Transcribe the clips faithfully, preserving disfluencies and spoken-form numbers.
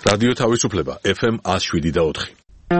რადიო თავისუფლება ეფ ემ one oh seven და four.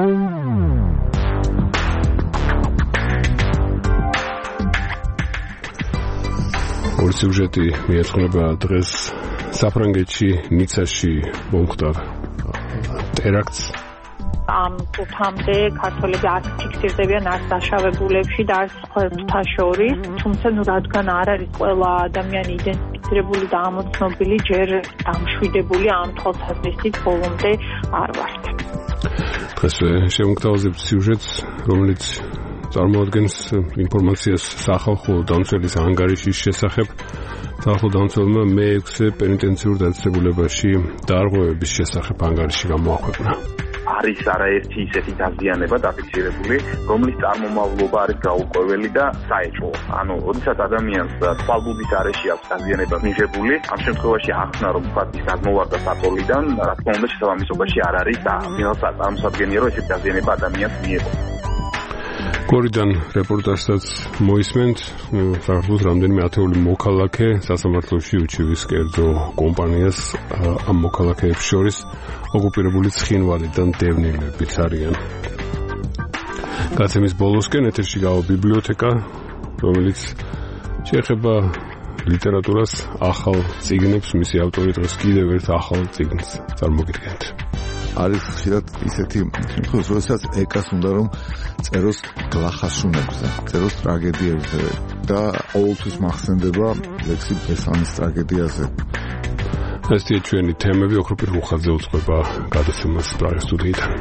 ორი სიუჟეტი მიეძღვნება დღეს საფრანგეთში ნიცაში მომხდარ ტერაქტს. ამ თამამდე ქართველები არ ფიქსირდებიან არც დაშავებულებში და არც სხვათა შორის, თუმცა ნუ რადგან არ არის ყველა ადამიანი იდენტიფიცირებული და ამოცნობილი, ჯერ დამშვიდებული ამ თვალსაზრისით ბოლომდე არ ვართ. დღეს შევმოგვთავაზებთ სიუჟეტს, რომელიც წარმოადგენს ინფორმაციას სახალხო დამცველის ანგარიშის შესახებ. სახალხო დამცველმა მე ექვსე პენიტენციურ დაწესებულებაში დარღვევების შესახებ ანგარიში გამოაქვეყნა. არის არაერთი ისეთი დაზიანება დაფიქსირებული, რომლის წარმომავლობა არის გაურკვეველი და საეჭვო. ანუ, როდესაც ადამიანს თვალბუდის არეში აქვს დაზიანება მიღებული, ამ შემთხვევაში ახსნა რომ ფაქტის გადმოვარდა საწოლიდან, რა თქმა უნდა, შესაბამისობაში არ არის და ფინალსაც წარმოსადგენია, რომ ესეთი დაზიანება ადამიანს მიიღო. გორიდან რეპორტაჟსაც მოისმენთ, საქართველოს რამდენიმე ათეული მოქალაქე სასამართლოში უჩივის კერძო კომპანიას ამ მოქალაქეებს შორის ოკუპირებული ცხინვალიდან დევნილებიც არიან. გაცემის ბოლოსკენ ეთერში გავა ბიბლიოთეკა, რომელიც შეეხება ლიტერატურას, ახალ წიგნებს, მისი ავტორი დღეს კიდევ ერთ ახალ წიგნს წარმოგიდგენთ. არის ხშირად ისეთი შემთხვევა, როდესაც ეკას უნდა რომ წეროს გლახასუნებზე, წეროს ტრაგედიებზე და ყოველთვის მახსენდება ლექსი ბესანის ტრაგედიაზე. ესეთი ჩვენი თემები ოქროპირ მუხაძე უძღვება გადაცემას პრაღის სტუდიიდან.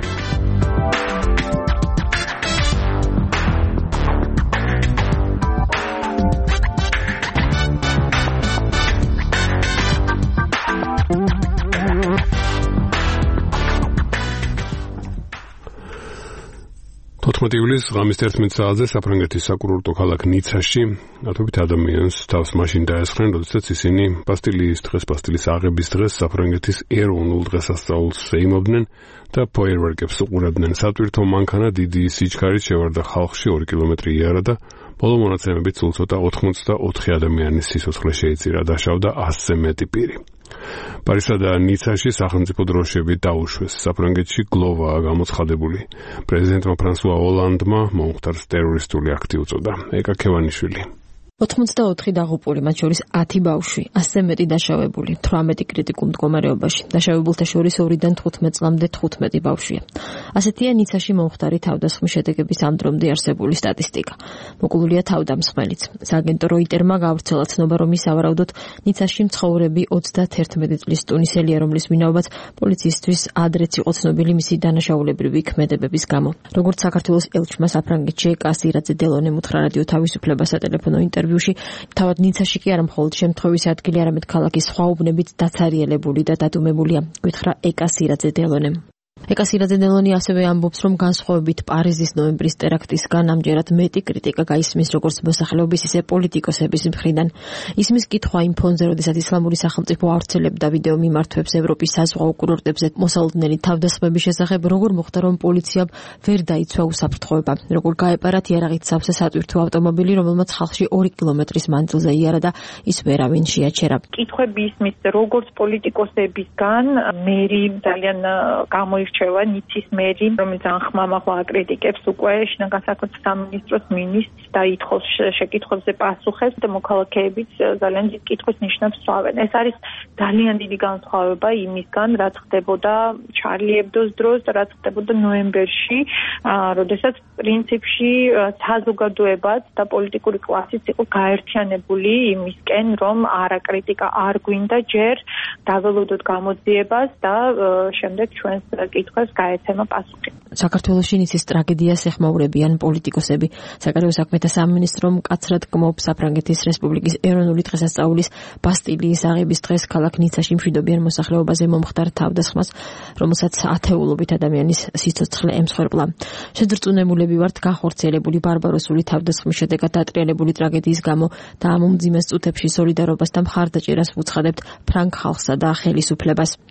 თოთხმეტი ივლისს ღამის თერთმეტ საათზე საფრანგეთის საკურორტო ქალაქ ნიცაში ათობით ადამიანს თავს მაშინ დაესხნენ, როდესაც ისინი ბასტილიის დღეს, ბასტილიის აღების დღეს საფრანგეთის ეროვნულ დღესასწაულს ეიმობდნენ და ფოიერვერკებს უყურებდნენ. სატვირთო მანქანა დიდი სიჩქარით შევარდა ხალხში, ორი კილომეტრი იარა და ბოლო მონაცემებით სულ ცოტა ოცდაოთხი ადამიანის სიცოცხლე შეიწირა, დაშავდა ასზე მეტი პირი. პარიზსა და ნიცაში სახელმწიფო დროშები დაუშვეს. საფრანგეთში გლოვაა გამოცხადებული. პრეზიდენტმა ფრანსუა ოლანდმა მომხდარს ტერორისტული აქტი უწოდა. ეკა ქევანიშვილი. ოცდაოთხი დაღუპული, მათ შორის ათი ბავშვი, ასზე მეტი დაშავებული, თვრამეტი კრიტიკულ მდგომარეობაში. დაშავებულთა შორის ორიდან თხუთმეტ წლამდე თხუთმეტი ბავშვია. ასეთია ნიცაში მომხდარი თავდასხმის შედეგების ამ დრომდე არსებული სტატისტიკა. მოკლულია თავდამსხმელიც. სააგენტო როიტერმა გავრცელა ცნობა, რომ ის სავარაუდოდ ნიცაში მცხოვრები ოცდაათერთმეტი წლის ტუნისელია, რომლის ვინაობაც პოლიციისთვის ადრეც იყო ცნობილი მისი დანაშაულებრივი ქმედებების გამო. როგორც საქართველოს ელჩმა საფრანგეთში ეკა სირაძე დელონემ უთხრა რადიო თავისუფლება სატელეფონო ინტერვიუში, თავად ნიცაში კი არა მხოლოდ შემთხვევის ადგილი, არამედ ქალაქის სხვა უბნებით დაცარიელებული და დადუმებულია, გითხრა ეკა სირაძე დელონემ. ეკა სირაძე დელონი ასევე ამბობს, რომ განსხვავებით პარიზის ნოემბრის ტერაქტისგან ამჯერად მეტი კრიტიკა გაისმის როგორც მოსახლეობის, ისე პოლიტიკოსების მხრიდან. ისმის კითხვა იმ ფონზე, როდესაც ისლამური სახელმწიფო ავრცელებდა ვიდეო მიმართვებს ევროპის საზღვაო კურორტებზე მოსალოდნელი თავდასხმების შესახებ, როგორ მოხდა, რომ პოლიციამ ვერ დაიცვა უსაფრთხოება, როგორ გაეპარა თიარაღით სავსე სატვირთო ავტომობილი, რომელმაც ხალხში ორი კილომეტრის მანძილზე იარა და ის ვერავინ შეაჩერა. კითხვები ისმის როგორც პოლიტიკოსებისგან, მერი ძალიან გამოირჩევა რჩევა ნიცის მერი, რომელიც ახმამაღლა აკრიტიკებს უკვე შინაგან საქმეთა სამინისტროს მინისტრს და ითხოვს შეკითხვებზე პასუხებს და მოქალაქეებიც ძალიან დიდ კითხვის ნიშნებს სვავენ. ეს არის ძალიან დიდი განსხვავება იმისგან, რაც ხდებოდა ჩარლი ებდოს დროს და რაც ხდებოდა ნოემბერში, როდესაც პრინციპში საზოგადოებაც და პოლიტიკური კლასიც იყო გაერთიანებული იმისკენ, რომ არა კრიტიკა არ გვინდა ჯერ დაველოდოთ გამოძიებას და შემდეგ ჩვენს კითხვას გაეცემა პასუხი. საქართველოში ნიცის ტრაგედიას ეხმაურებიან პოლიტიკოსები. საგარეო საქმეთა სამინისტრომ მკაცრად კმობს საფრანგეთის რესპუბლიკის ეროვნული დღესასწაულის ბასტილიის აღების დღეს ქალაქ ნიცაში მშვიდობიან მოსახლეობაზე მომხდარ თავდასხმას, რომელსაც ათეულობით ადამიანის სიცოცხლე ემსხვერპლა. შეძრწუნებულები ვართ განხორციელებული ბარბაროსული თავდასხმის შედეგად დატრიალებული ტრაგედიის გამო და ამ უმძიმეს წუთებში სოლიდარობას და მხარდაჭერას ვუცხადებთ ფრანგ ხალხსა და ხელისუფლებას.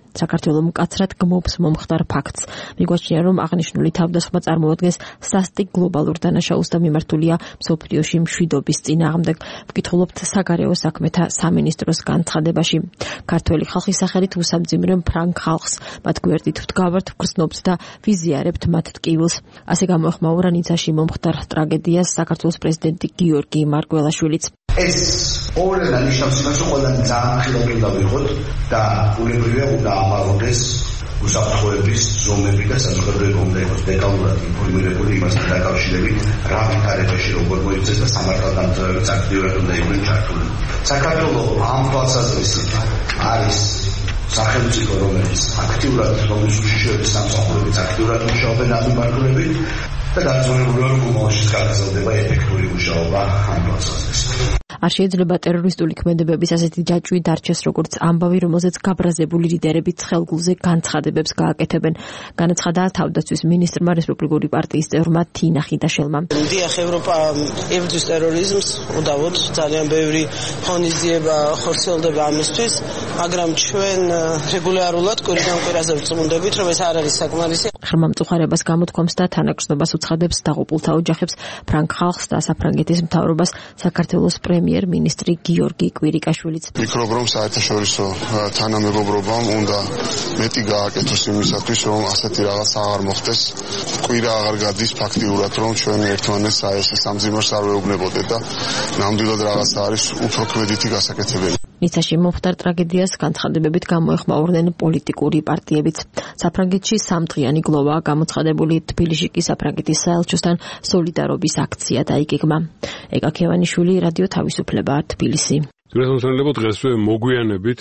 საქართველოს მკაცრად გმობს მომხდარ ფაქტს. მიგვაჩნია, რომ აღნიშნული თავდასხმა წარმოადგენს სასტიკ გლობალურ დანაშაულს და მიმართულია მსოფლიოში მშვიდობის წინააღმდეგ. ვკითხულობთ საგარეო საქმეთა სამინისტროს განცხადებაში. ქართველი ხალხის სახელით უსამძიმრებ ფრანგ ხალხს, მათ გვერდით ვდგავართ, ვგრძნობთ და ვიზიარებთ მათ ტკივილს. ასე გამოეხმაურა ნიცაში მომხდარ ტრაგედიას საქართველოს პრეზიდენტი გიორგი მარგველაშვილიც. ეს ორი ნიშნავს იმას, რომ ყველანი ძალიან ხილაკი დავიღოთ და ულებრივია უნდა ამაღლდეს უსაფრთხოების ზომები და საზოგადოება უნდა იყოს დეტალურად ინფორმირებული იმასთან დაკავშირებით, რა ვითარებაში როგორ მოიცეს და სამართალდამცავებიც აქტიურად უნდა იყვნენ ჩართული. საქართველოს ამ თვალსაზრისით არის სახელმწიფო, რომელიც აქტიურად რომლის უშიშროების სამსახურებით აქტიურად მუშაობენ ამ მიმართულებით და დარწმუნებულია, რომ მომავალშიც გაგრძელდება ეფექტური მუშაობა ამ თვალსაზრისით. არ შეიძლება ტერორისტული ქმედებების ასეთი ჯაჭვი დარჩეს, როგორც ამბავი, რომელზეც გაბრაზებული ლიდერები ცხელგულზე განცხადებებს გააკეთებენ. განაცხადა თავდაცვის მინისტრმა რესპუბლიკური პარტიის წევრმა თინა ხიდაშელმა. დიახ, ევროპა ებრძვის ტერორიზმს, უდავოდ ძალიან ბევრი ღონისძიება ხორციელდება ამისთვის, მაგრამ ჩვენ რეგულარულად კვირიდან კვირაზე ვწმუნდებით, რომ ეს არ არის საკმარისი. ღრმა მწუხარებას გამოთქვამს და თანაგრძნობას უცხადებს დაღუპულთა ოჯახებს, ფრანგ ხალხს და საფრანგეთის მთავრობას საქართველოს პრემიერ-მინისტრი გიორგი კვირიკაშვილიც. ვფიქრობ, რომ საერთაშორისო თანამეგობრობამ უნდა მეტი გააკეთოს იმისათვის, რომ ასეთი რაღაც აღარ მოხდეს. კვირა აღარ გადის ფაქტიურად, რომ ჩვენ ერთმანეთს საერთო სამძიმარს არ ვეუბნებოდეთ და ნამდვილად რაღაც არის უფრო ქმედითი გასაკეთებელი. ნიცაში მომხდარ ტრაგედიას განცხადებებით გამოეხმაურნენ პოლიტიკური პარტიებიც. საფრანგეთში სამდღიანი გლოვაა გამოცხადებული, თბილისში კი საფრანგეთის საელჩოსთან სოლიდარობის აქცია დაიგეგმა. ეკა ქევანიშვილი, რადიო თავისუფლება, თბილისი. გულწრფელებო დღესვე მოგვიანებით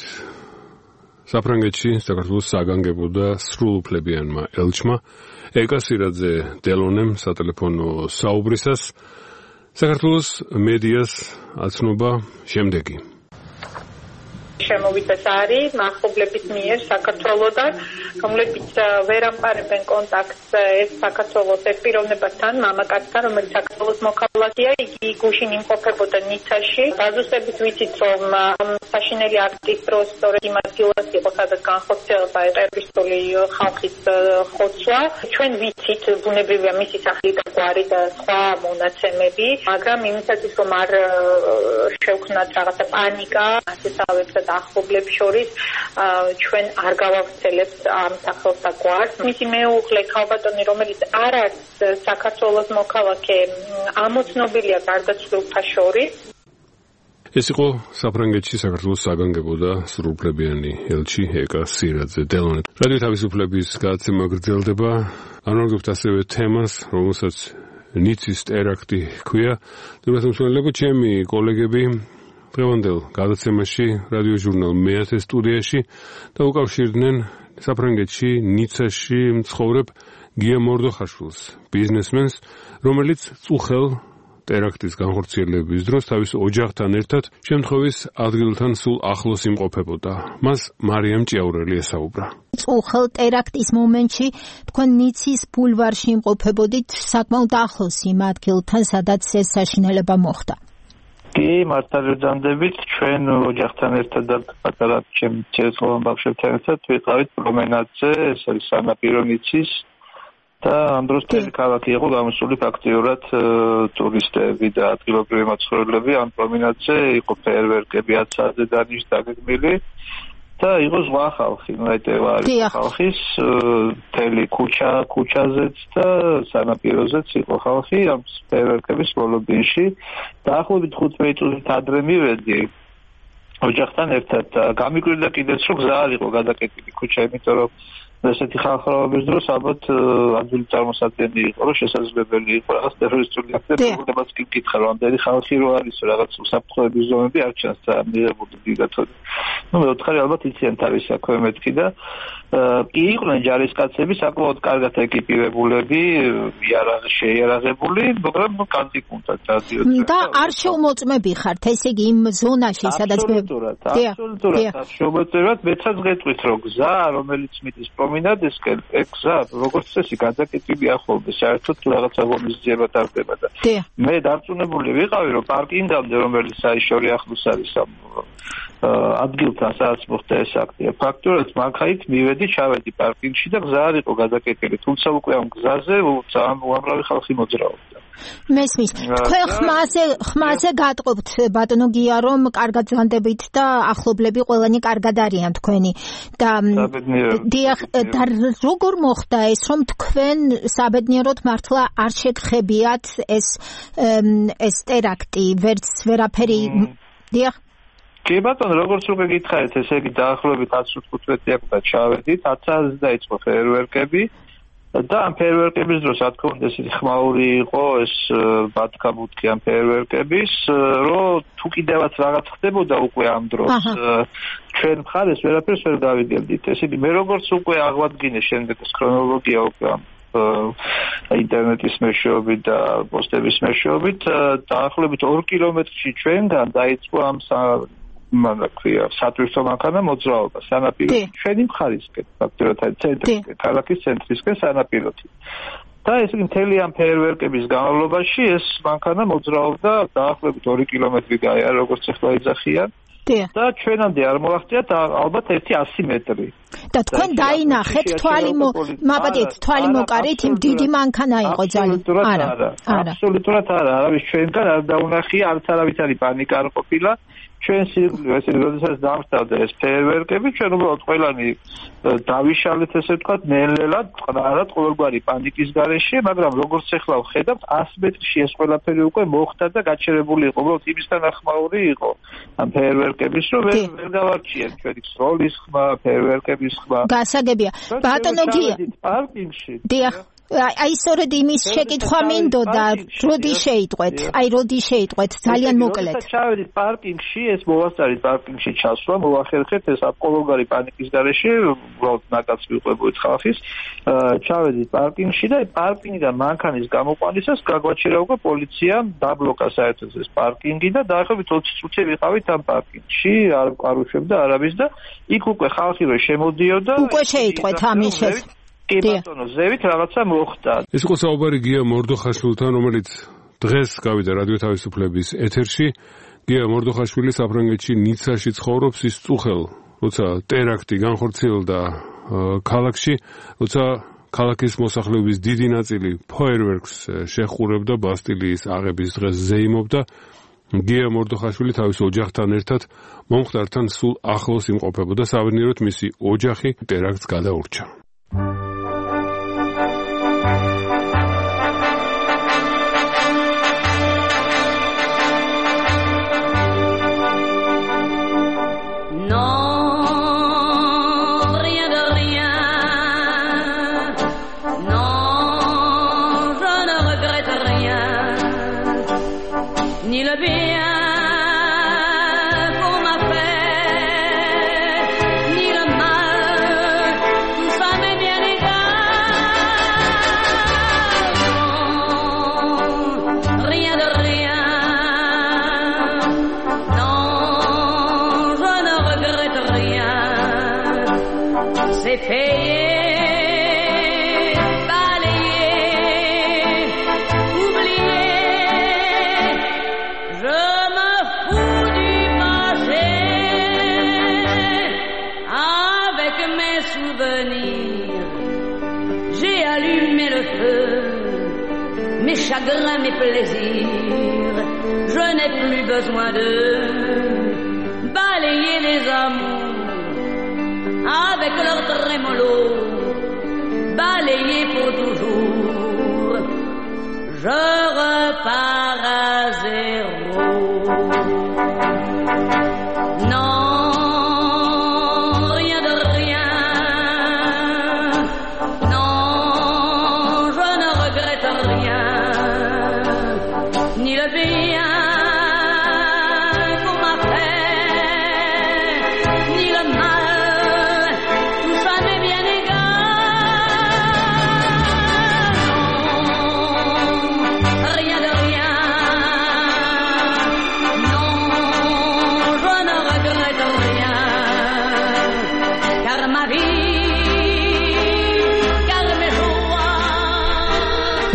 საფრანგეთში საქართველოს საგანგებო და სრულუფლებიანმა ელჩმა ეკა სირაძე დელონემ სატელეფონო საუბრისას საქართველოს მედიას აცნობა შემდეგი. შემოვიდეს არის მახლობლების მიერ საქართველოსთან, რომლებიც ვერ ამყარებენ კონტაქტს ეს საქართველოს ეს პიროვნებასთან, მამაკაცთან, რომელიც საქართველოს მოქალაქეა, იგი გუშინ იმყოფებოდა ნიცაში. დაზუსტებით ვიცით, რომ საშინელი აქტის დროს სწორედ იმ ადგილას იყო, სადაც განხორციელდა ტერორისტული ხალხის ხოცვა. ჩვენ ვიცით, ბუნებრივია მისი სახლი და გვარი და სხვა მონაცემები, მაგრამ იმისათვის, რომ არ შევქმნათ რაღაცა პანიკა, ასეთავებსა და ახლობლებს შორის ჩვენ არ გავავრცელებთ ამ სახელს და გვარს. მისი მეუღლე ქალბატონი, რომელიც არ არის საქართველოს მოქალაქე, ამოცნობილია გარდაცვლილთა შორის. ეს იყო საფრანგეთში საქართველოს საგანგებო და სრულუფლებიანი ელჩი ეკა სირაძე დელონე. რადიო თავისუფლების გადაცემა გრძელდება. ანალოგებთ ასევე თემას, რომელსაც ნიცის ტერაქტი ჰქვია. თუმცა ჩემი კოლეგები დღევანდელ გადაცემაში რადიო ჟურნალ მეათე სტუდიაში და უკავშირდნენ საფრანგეთში ნიცაში მცხოვრებ გია მორდოხაშვილს, ბიზნესმენს, რომელიც წუხელ ტერაქტის განხორციელების დროს თავის ოჯახთან ერთად შემთხვევის ადგილთან სულ ახლოს იმყოფებოდა. მას მარიამ ჭიაურელი ესაუბრა. წუხელ ტერაქტის მომენტში თქვენ ნიცის ბულვარში იმყოფებოდით საკმაოდ ახლოს იმ ადგილთან, სადაც ეს საშინელება მოხდა. კი, მართალია ჩვენ ოჯახთან ერთად და პატარა ჩემი ცეცხლოვან ბავშვებთან ერთად ვიყავით პრომენადზე, ეს არის სანაპირო ნიცის და ამ დროს მთელი ქალაქი იყო გამოსული ფაქტიურად ტურისტები და ადგილობრივი მაცხოვრებლები ამ პრომენადზე, იყო ფეერვერკები ათ საათზე დანიშნ დაგეგმილი და იყო ზღვა ხალხი, ნაიტევა არის ხალხის მთელი ქუჩა, ქუჩაზეც და სანაპიროზეც იყო ხალხი ამ ფეერვერკების ბოლო-დინში. დაახლოებით ხუთმეტი წუთით ადრე მივედი ოჯახთან ერთად. გამიკვირდა კიდეც, რომ გზა არ იყო გადაკეტილი ქუჩა, იმიტომ რომ ესეთი ხალხრობის დროს ალბათ ადგილი წარმოსადგენელი იყო, რომ შესაძლებელი იყო რაღაც ტერორისტული აქტები, რომელსაც კი მკითხა, რომ ამდენი ხალხი რო არის, რაღაც უსაფრთხოების ზონები არ ჩანს და მიღებული დიდათოდ. ნუ მეოთხარი ალბათ იციან თავის საქმე მეთქი და კი იყვნენ ჯარისკაცები, საკმაოდ კარგად ეკიპირებულები, იარაღი შეიარაღებული, მაგრამ კანტიკუნდათ რადიოთი. და არ შეუმოწმები ხართ, ესე იგი იმ ზონაში, სადაც აბსოლუტურად, აბსოლუტურად, შეუმოწმებათ, მეცაც გეტყვით, რომ გზა, რომელიც მიდის პრომინადისკენ ეგზა როგორც წესი გადაკეთებია ხოლმე საერთოდ რაღაცა ღონისძიება ტარდება და მე დარწმუნებული ვიყავი რომ პარკინგამდე რომელიც საიშორი ახლოს არის ამ ადგილთან სადაც მოხდა ეს აქტი ფაქტურად მაგხაით მივედი ჩავედი პარკინგში და გზა არ იყო გადაკეთილი თუმცა უკვე ამ გზაზე ძალიან უამრავი ხალხი მოძრაობდა მესმის თქვენ ხმაზე ხმაზე გატყობთ ბატონო გია რომ კარგად ზანდებით და ახლობლები ყველანი კარგად არიან თქვენი და დიახ და როგორ მოხდა ეს რომ თქვენ საბედნიეროდ მართლა არ შეგხებიათ ეს ეს ტერაქტი ვერც ვერაფერი დიახ კი ბატონო როგორც უკვე გითხარით ესე იგი დაახლოებით ათს ութმეტი აკვირა ჩავედით ათს დაიწყო ფეერვერკები და ამ ფეერვერკების დროს რა თქმა უნდა ისეთი ხმაური იყო ეს ბათქაბუთქი ამ ფეერვერკების რომ თუ კიდევაც რაღაც ხდებოდა უკვე ამ დროს ჩვენ მხარეს ვერაფერს ვერ დავიგებდით ესე იგი მე როგორც უკვე აღვადგინე შემდეგ ეს ქრონოლოგია უკვე ამ ინტერნეტის მეშვეობით და პოსტების მეშვეობით დაახლოებით ორ კილომეტრში ჩვენგან დაიწყო ამ მანაქვია სატვირთო მანქანა მოძრაობა სანაპირო ჩვენი მხარისკენ ფაქტობრივად ცენტრისკენ ქალაქის ცენტრისკენ სანაპიროთი და ეს მთელი ამ ფეერვერკების განმავლობაში ეს მანქანა მოძრაობდა დაახლოებით ორი კილომეტრი გაია როგორც ახლა იძახიან და ჩვენამდე არ მოაღწიათ ალბათ ერთი ასი მეტრი და თქვენ დაინახეთ თვალი მაპატიეთ თვალი მოკარით იმ დიდი მანქანა იყო ძალიან არა არა აბსოლუტურად არა არავის ჩვენგან არ დაუნახია არც არავის არის პანიკა არ ყოფილა ჩვენ სიკვდილე ესე როდესაც დამთავრდა ეს ფეერვერკები ჩვენ უბრალოდ ყველანი დავიშალეთ ესე ვთქვათ ნელ-ნელად ყნარად ყოველგვარი პანიკის გარეშე მაგრამ როგორც ახლა ვხედავთ ასი მეტრში ეს ყველაფერი უკვე მოხდა და გაჩერებული იყო უბრალოდ იმისთან ახმაური იყო ამ ფეერვერკების რომ ვერ გავარჩიეთ ჩვენი სროლის ხმა ფეერვერკების ხმა გასაგებია ბატონო გია პარკინგში დიახ აი სწორედ იმის შეკითხვა მინდოდა როდი შეიტყვეთ აი როდი შეიტყვეთ ძალიან მოკლედ ჩავედით პარკინგში ეს მოვასწარით პარკინგში ჩასვლა მოვახერხეთ ეს აპოლოგარი პანიკის გარეშე უბრალოდ ნაკაც ვიყვებოდით ხალხის ჩავედით პარკინგში და პარკინგიდან მანქანის გამოყვანისას გაგვაჩერა უკვე პოლიციამ დაბლოკა საერთოდ ეს პარკინგი და დაახლოებით ოცი წუთი ვიყავით ამ პარკინგში არ ყარუშებდა არავის და იქ უკვე ხალხი რო შემოდიოდა უკვე შეიტყვეთ ამის შესახებ კი ბატონო ზევით რაღაცა მოხდა ეს იყო საუბარი გია მორდოხაშვილთან რომელიც დღეს გავიდა რადიო თავისუფლების ეთერში გია მორდოხაშვილი საფრანგეთში ნიცაში ცხოვრობს ის წუხელ როცა ტერაქტი განხორციელდა ქალაქში როცა ქალაქის მოსახლეობის დიდი ნაწილი ფოიერვერკს შეხურებდა ბასტილიის აღების დღეს ზეიმობდა გია მორდოხაშვილი თავის ოჯახთან ერთად მომხდართან სულ ახლოს იმყოფებოდა საბედნიეროდ მისი ოჯახი ტერაქტს გადაურჩა chagrins, mes plaisirs, je n'ai plus besoin de balayer les amours avec leur trémolo, balayer pour toujours, je repars à zéro. Non, rien de rien, non, je ne regrette rien. Ni le bien qu'on m'a fait, ni le mal, tout ça m'est bien égal. Non, rien de rien,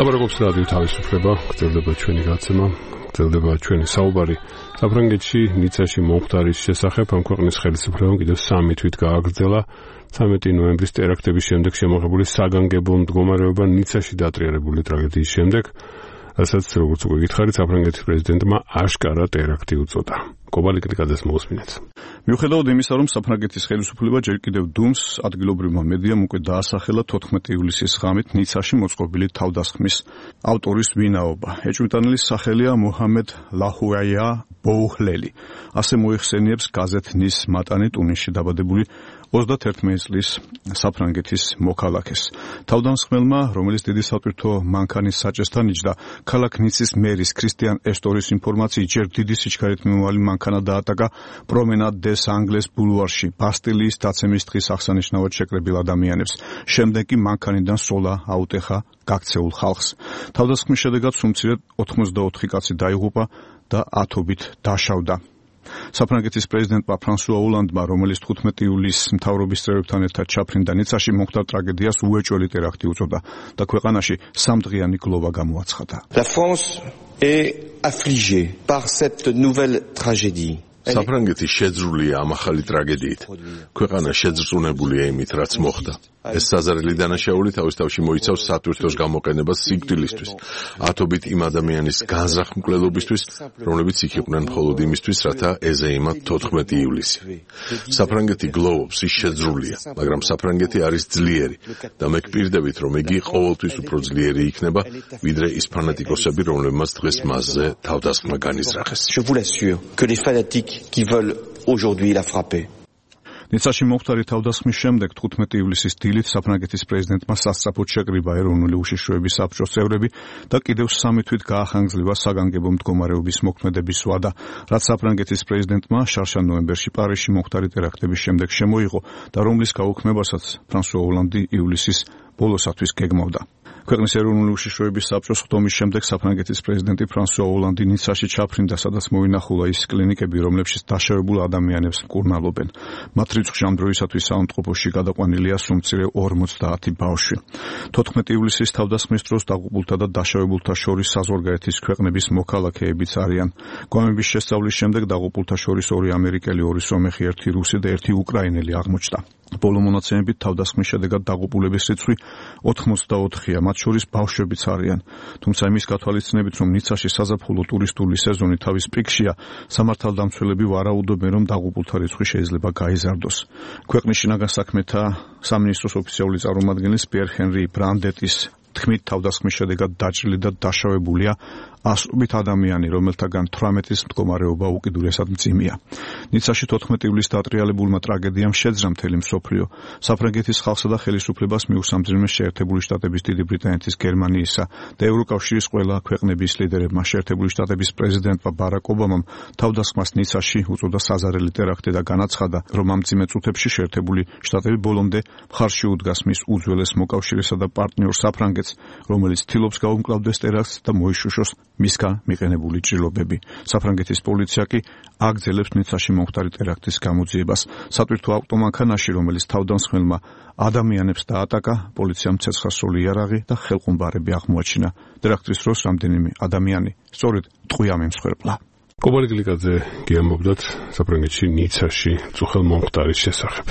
ლაბორატორიის რადიო თავისუფლება, გრძელდება ჩვენი გაცემა, გრძელდება ჩვენი საუბარი. საფრანგეთში ნიცაში მომხდარის შესახებ ამ ქვეყნის ხელისუფლებამ კიდევ სამი თვით გააგრძელა. ცამეტი ნოემბრის ტერაქტების შემდეგ შემოღებული საგანგებო მდგომარეობა ნიცაში დატრიალებული ტრაგედიის შემდეგ, რასაც როგორც უკვე გითხარით, საფრანგეთის პრეზიდენტმა აშკარა ტერაქტი უწოდა. კობალი კრიკაძეს მოусმინეთ. მიუხედავად იმისა, რომ საფრანგეთის ხელისუფლება ჯერ კიდევ დუმს ადგილობრივმა მედიამ უკვე დაასახელა თოთხმეტი ივლისის ღამით ნიცაში მოწყობილი თავდასხმის ავტორის ვინაობა. ეჭვმიტანილის სახელია მოჰამედ ლაჰუაია ბოუჰლელი. ასე მოიხსენიებს გაზეთ ნის მატანი ტუნისში დაბადებული ოცდაათერთმეტი წლის საფრანგეთის მოქალაქეს. თავდამსხმელმა, რომელიც დიდი სატვირთო მანქანის საჭესთან იჯდა, ქალაქ ნიცის მერის ქრისტიან ესტორის ინფორმაციით ჯერ დიდი სიჩქარით მიმავალი მანქანა დაატაკა პრომენად დეს ანგლეს ბულვარში, ბასტილიის დაცემის დღის აღსანიშნავად შეკრებილ ადამიანებს. შემდეგ კი მანქანიდან სოლა აუტეხა გაქცეულ ხალხს. თავდასხმის შედეგად სუმცირედ ოთხმოცდაოთხი კაცი დაიღუპა და ათობით დაშავდა. საფრანგეთის პრეზიდენტმა ფრანსუა ოლანდმა, რომელიც თხუთმეტი ივლისს მთავრობის წევრებთან ერთად ჩაფრინდა ნიცაში, მომხდარ ტრაგედიას უეჭველი ტერაქტი უწოდა და ქვეყანაში სამდღიანი გლოვა გამოაცხადა. La France est affligée par cette nouvelle tragédie. საფრანგეთი შეძრულია ამ ახალი ტრაგედიით. ქვეყანა შეძრწუნებულია იმით, რაც მოხდა. ეს საზარელი დანაშაული თავის თავში მოიცავს სატვირთოს გამოყენებას სიკვდილისთვის, ათობით იმ ადამიანის განზრახ მკვლელობისთვის, რომლებიც იქ იყვნენ მხოლოდ იმისთვის, რათა ეზეიმათ თოთხმეტი ივლისი. საფრანგეთი გლოვობს, ის შეძრულია, მაგრამ საფრანგეთი არის ძლიერი და მე გპირდებით, რომ იგი ყოველთვის უფრო ძლიერი იქნება, ვიდრე ის ფანატიკოსები, რომლებმაც დღეს მასზე თავდასხმა განიზრახეს. Je vous l'assure que les fanatiques qui veulent aujourd'hui la frapper. ნიცაში მომხდარი თავდასხმის შემდეგ თხუთმეტი ივლისის დილით საფრანგეთის პრეზიდენტმა სასწრაფოდ შეკრიბა ეროვნული უშიშროების საბჭოს წევრები და კიდევ სამი თვით გაახანგრძლივა საგანგებო მდგომარეობის მოქმედების ვადა, რაც საფრანგეთის პრეზიდენტმა შარშან ნოემბერში პარიზში მომხდარი ტერაქტების შემდეგ შემოიღო და რომლის გაუქმებასაც ფრანსუა ოლანდი ივლისის ბოლოსათვის გეგმავდა. ქვეყნის ეროვნული უშიშროების საბჭოს ხდომის შემდეგ საფრანგეთის პრეზიდენტი ფრანსუა ოლანდი ნიცაში ჩაფრინდა, სადაც მოინახულა ის კლინიკები, რომლებშიც დაშავებულ ადამიანებს მკურნალობენ. მათ რიცხვში ამ დროისათვის საავადმყოფოში გადაყვანილია სუმცირე ორმოცდაათი ბავშვი. თოთხმეტი ივლისის თავდასხმის დროს დაღუპულთა და დაშავებულთა შორის საზღვარგარეთის ქვეყნების მოქალაქეებიც არიან. გვამების შესწავლის შემდეგ დაღუპულთა შორის ორი ამერიკელი, ორი სომეხი, ერთი რუსი და ერთი უკრაინელი აღმოჩნდა. ბოლო მონაცემებით თავდასხმის შედეგად დაღუპულების რიცხვი ოთხმოცდაოთხია, მათ შორის ბავშვებიც არიან. თუმცა იმის გათვალისწინებით, რომ ნიცაში საზაფხულო ტურისტული სეზონი თავის პიკშია, სამართალდამცველები ვარაუდობენ, რომ დაღუპულთა რიცხვი შეიძლება გაიზარდოს. ქვეყნის შინაგან საქმეთა სამინისტროს ოფიციალური წარმომადგენლის პიერ ჰენრი ბრანდეტის თქმით, თავდასხმის შედეგად დაჭრილი და დაშავებულია ასობით ადამიანი, რომელთაგან თვრამეტის მდგომარეობა უკიდურესად მძიმეა. ნიცაში თოთხმეტი ივლისს დატრიალებულმა ტრაგედიამ შეძრა მთელი მსოფლიო. საფრანგეთის ხალხსა და ხელისუფლებას მიუსამძიმეს შეერთებული შტატების, დიდი ბრიტანეთის, გერმანიისა და ევროკავშირის ყველა ქვეყნების ლიდერებმა. შეერთებული შტატების პრეზიდენტმა ბარაკ ობამამ თავდასხმას ნიცაში უწოდა საზარელი ტერაქტი და განაცხადა, რომ ამ მძიმე წუთებში შეერთებული შტატები ბოლომდე მხარში უდგას მის უძველეს მოკავშირესა და პარტნიორ საფრანგეთს, რომელიც ცდილობს გაუმკლავდეს ტერაქტს და მოიშუშოს მისგან მიყენებული ჭრილობები. საფრანგეთის პოლიცია კი აგრძელებს ნიცაში მომხდარი ტერაქტის გამოძიებას. სატვირთო ავტომანქანაში, რომელიც თავდამსხმელმა ადამიანებს დაატაკა, პოლიციამ ცეცხლსროლი იარაღი და ხელყუმბარები აღმოაჩინა. ტერაქტის დროს რამდენიმე ადამიანი სწორედ ტყვია მიმსხვერპლა. კობალი გლიკაძე გიამბობდათ საფრანგეთში ნიცაში წუხელ მომხდარის შესახებ.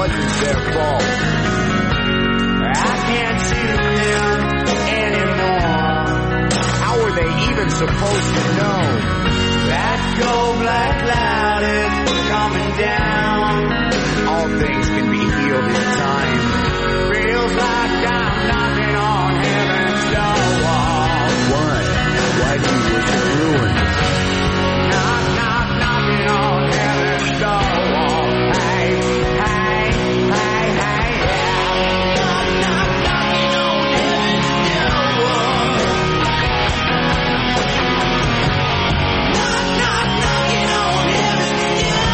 wasn't their fault. I can't see them anymore. How were they even supposed to know that cold black cloud is coming down? All things can be healed in time. Feels like I'm knocking on heaven's door. Why? Why do you worship ruins? Knock, knock, knocking on heaven's door. Hey, hey, hey, hey, yeah. Knock, knock, knocking on heaven's door. Knock, knock, knocking on heaven's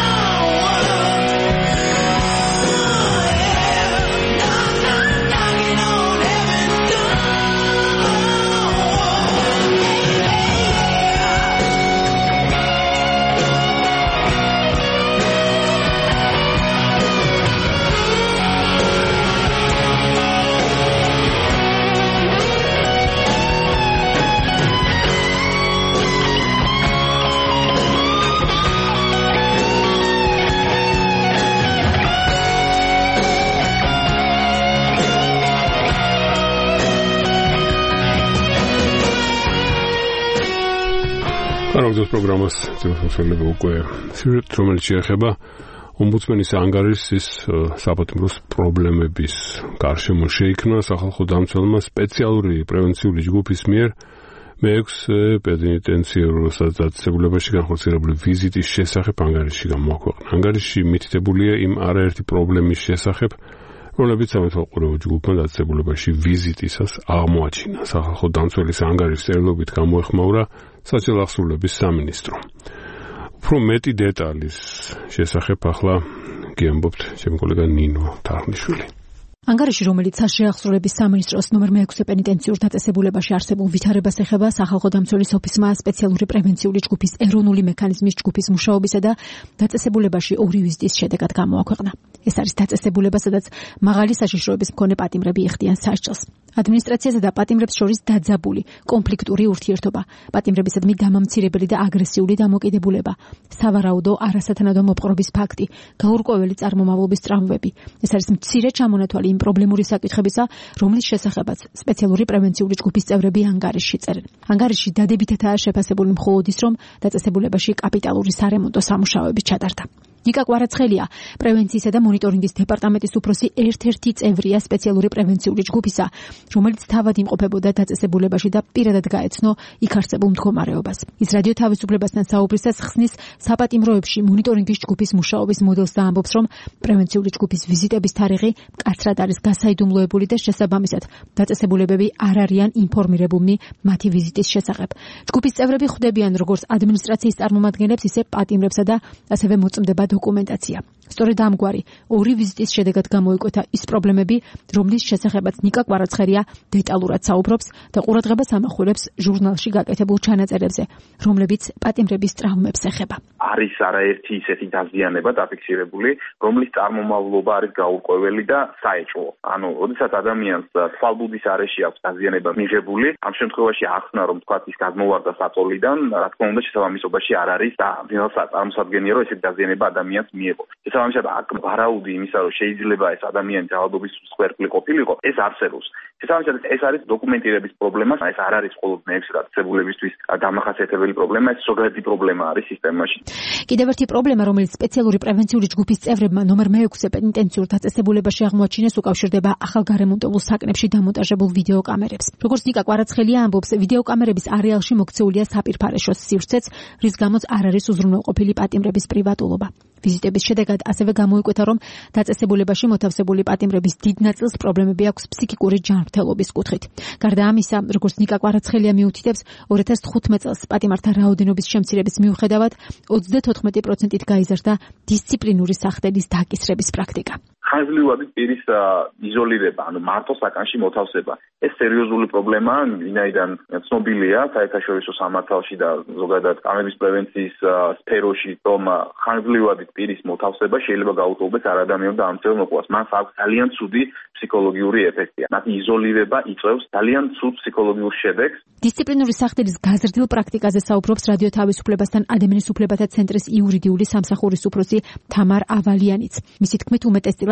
არაგზის პროგრამას წელიწადში უკვე სიუჟეტი რომელიც შეეხება ომბუდსმენის ანგარიშის საპატიმროს პრობლემების გარშემო შეიქმნა სახალხო დამცველმა სპეციალური პრევენციული ჯგუფის მიერ მეექვსე პენიტენციურ დაწესებულებაში განხორციელებული ვიზიტის შესახებ ანგარიში გამოაქვეყნა. ანგარიში მითითებულია იმ არაერთი პრობლემის შესახებ, რომლებიც სამეთვალყურეო ჯგუფმა დაწესებულებაში ვიზიტისას აღმოაჩინა. სახალხო დამცველის ანგარიშის წერილობით გამოეხმაურა საჭირო ახსოვლების სამინისტრო. უფრო მეტი დეტალის შესახებ ახლა გიამბობთ ჩემი კოლეგა ნინო თარხნიშვილი. ანგარიში, რომელიც საშეახსრულების სამინისტროს ნომერ მეექვსე პენიტენციურ დაწესებულებაში არსებულ ვითარებას ეხება, სახალხო დამცველის ოფისმა სპეციალური პრევენციული ჯგუფის ეროვნული მექანიზმის ჯგუფის მუშაობისა და დაწესებულებაში ორი ვიზიტის შედეგად გამოაქვეყნა. ეს არის დაწესებულება, სადაც მაღალი საშიშროების მქონე პატიმრები იხდიან სასჯელს. ადმინისტრაციასა და პატიმრებს შორის დაძაბული, კონფლიქტური ურთიერთობა, პატიმრებისადმი დამამცირებელი და აგრესიული დამოკიდებულება, სავარაუდო არასათანადო მოპყრობის ფაქტი, გაურკვეველი წარმომავლობის ტრავმები. ეს არის მცირე ჩამონათვალი იმ პრობლემური საკითხებისა, რომლის შესახებაც სპეციალური პრევენციული ჯგუფის წევრები ანგარიშში წერენ. ანგარიში დადებითადაა შეფასებული მხოლოდ ის, რომ დაწესებულებაში კაპიტალური სარემონტო სამუშაოები ჩატარდა. ნიკა კვარაცხელია, პრევენციისა და მონიტორინგის დეპარტამენტის უფროსი ერთ-ერთი წევრია სპეციალური პრევენციული ჯგუფისა, რომელიც თავად იმყოფებოდა დაწესებულებაში და პირადად გაეცნო იქ არსებულ მდგომარეობას. ის რადიო თავისუფლებასთან საუბრისას ხსნის საპატიმროებში მონიტორინგის ჯგუფის მუშაობის მოდელს და ამბობს, რომ პრევენციული ჯგუფის ვიზიტების თარიღი მკაცრად არის გასაიდუმლოებული და შესაბამისად დაწესებულებები არ არიან ინფორმირებულნი მათი ვიზიტის შესახებ. ჯგუფის წევრები ხვდებიან როგორც ადმინისტრაციის წარმომადგენლებს, ისე პატიმრებსა და ასევე მოწმდება დოკუმენტაცია. სწორედ ამგვარი ორი ვიზიტის შედეგად გამოიკვეთა ის პრობლემები, რომლის შესახებაც ნიკა კვარაცხელია დეტალურად საუბრობს და ყურადღებას ამახვილებს ჟურნალში გაკეთებულ ჩანაწერებზე, რომლებიც პატიმრების ტრავმებს ეხება. არის არაერთი ისეთი დაზიანება დაფიქსირებული, რომლის წარმომავლობა არის გაურკვეველი და საეჭვო. ანუ, როდესაც ადამიანს თვალბუდის არეში აქვს დაზიანება მიღებული, ამ შემთხვევაში ახსნა, რომ თქვა ის გადმოვარდა საწოლიდან, რა თქმა უნდა, შესაბამისობაში არ არის და ვინასაც წარმოსადგენია, რომ ესეთი დაზიანება ადამიანს მიეღო. შესაბამისად, აქ ვარაუდი იმისა, რომ შეიძლება ეს ადამიანი ძალადობის მსხვერპლი ყოფილიყო, ეს არსებობს. შესაბამისად, ეს არის დოკუმენტირების პრობლემა, ეს არ არის მხოლოდ მეექვსე დაწესებულებისთვის დამახასიათებელი პრობლემა, ეს ზოგადი პრობლემა არის სისტემაში. კიდევ ერთი პრობლემა, რომელიც სპეციალური პრევენციული ჯგუფის წევრებმა ნომერ მეექვსე პენიტენციურ დაწესებულებაში აღმოაჩინეს, უკავშირდება ახალგარემონტებულ საკნებში დამონტაჟებულ ვიდეოკამერებს. როგორც ნიკა კვარაცხელია ამბობს, ვიდეოკამერების არეალში მოქცეულია საპირფარეშოს სივრცეც, რის გამოც არ არის უზრუნველყოფილი პატიმრების პრივატულობა. ვიზიტების შედეგად ასევე გამოიკვეთა, რომ დაწესებულებაში მოთავსებული პატიმრების დიდ ნაწილს პრობლემები აქვს ფსიქიკური ჯანმრთელობის კუთხით. გარდა ამისა, როგორც ნიკა კვარაცხელია მიუთითებს, ორი ათას თხუთმეტ წელს პატიმართა რაოდენობის შემცირების მიუხედავად ოცდათოთხმეტი პროცენტით გაიზარდა დისციპლინური სახდელის დაკისრების პრაქტიკა. ხანგრძლივად პირის იზოლირება, ანუ მარტო საკანში მოთავსება. ეს სერიოზული პრობლემაა, ვინაიდან ცნობილია საერთაშორისო სამართალში და ზოგადად კანაბის პრევენციის სფეროში, რომ ხანგრძლივად პირის მოთავსება შეიძლება გაუტოლდეს არადამიანურ დამცველ მოყვას. მას აქვს ძალიან ცუდი ფსიქოლოგიური ეფექტი. მათი იზოლირება იწვევს ძალიან ცუდ ფსიქოლოგიურ შედეგს. დისციპლინური სახდელის გაზრდილ პრაქტიკაზე საუბრობს რადიო თავისუფლებასთან ადამიანის უფლებათა ცენტრის იურიდიული სამსახურის უფროსი თამარ ავალიანიც. მისი თქმით, უმეტესწილად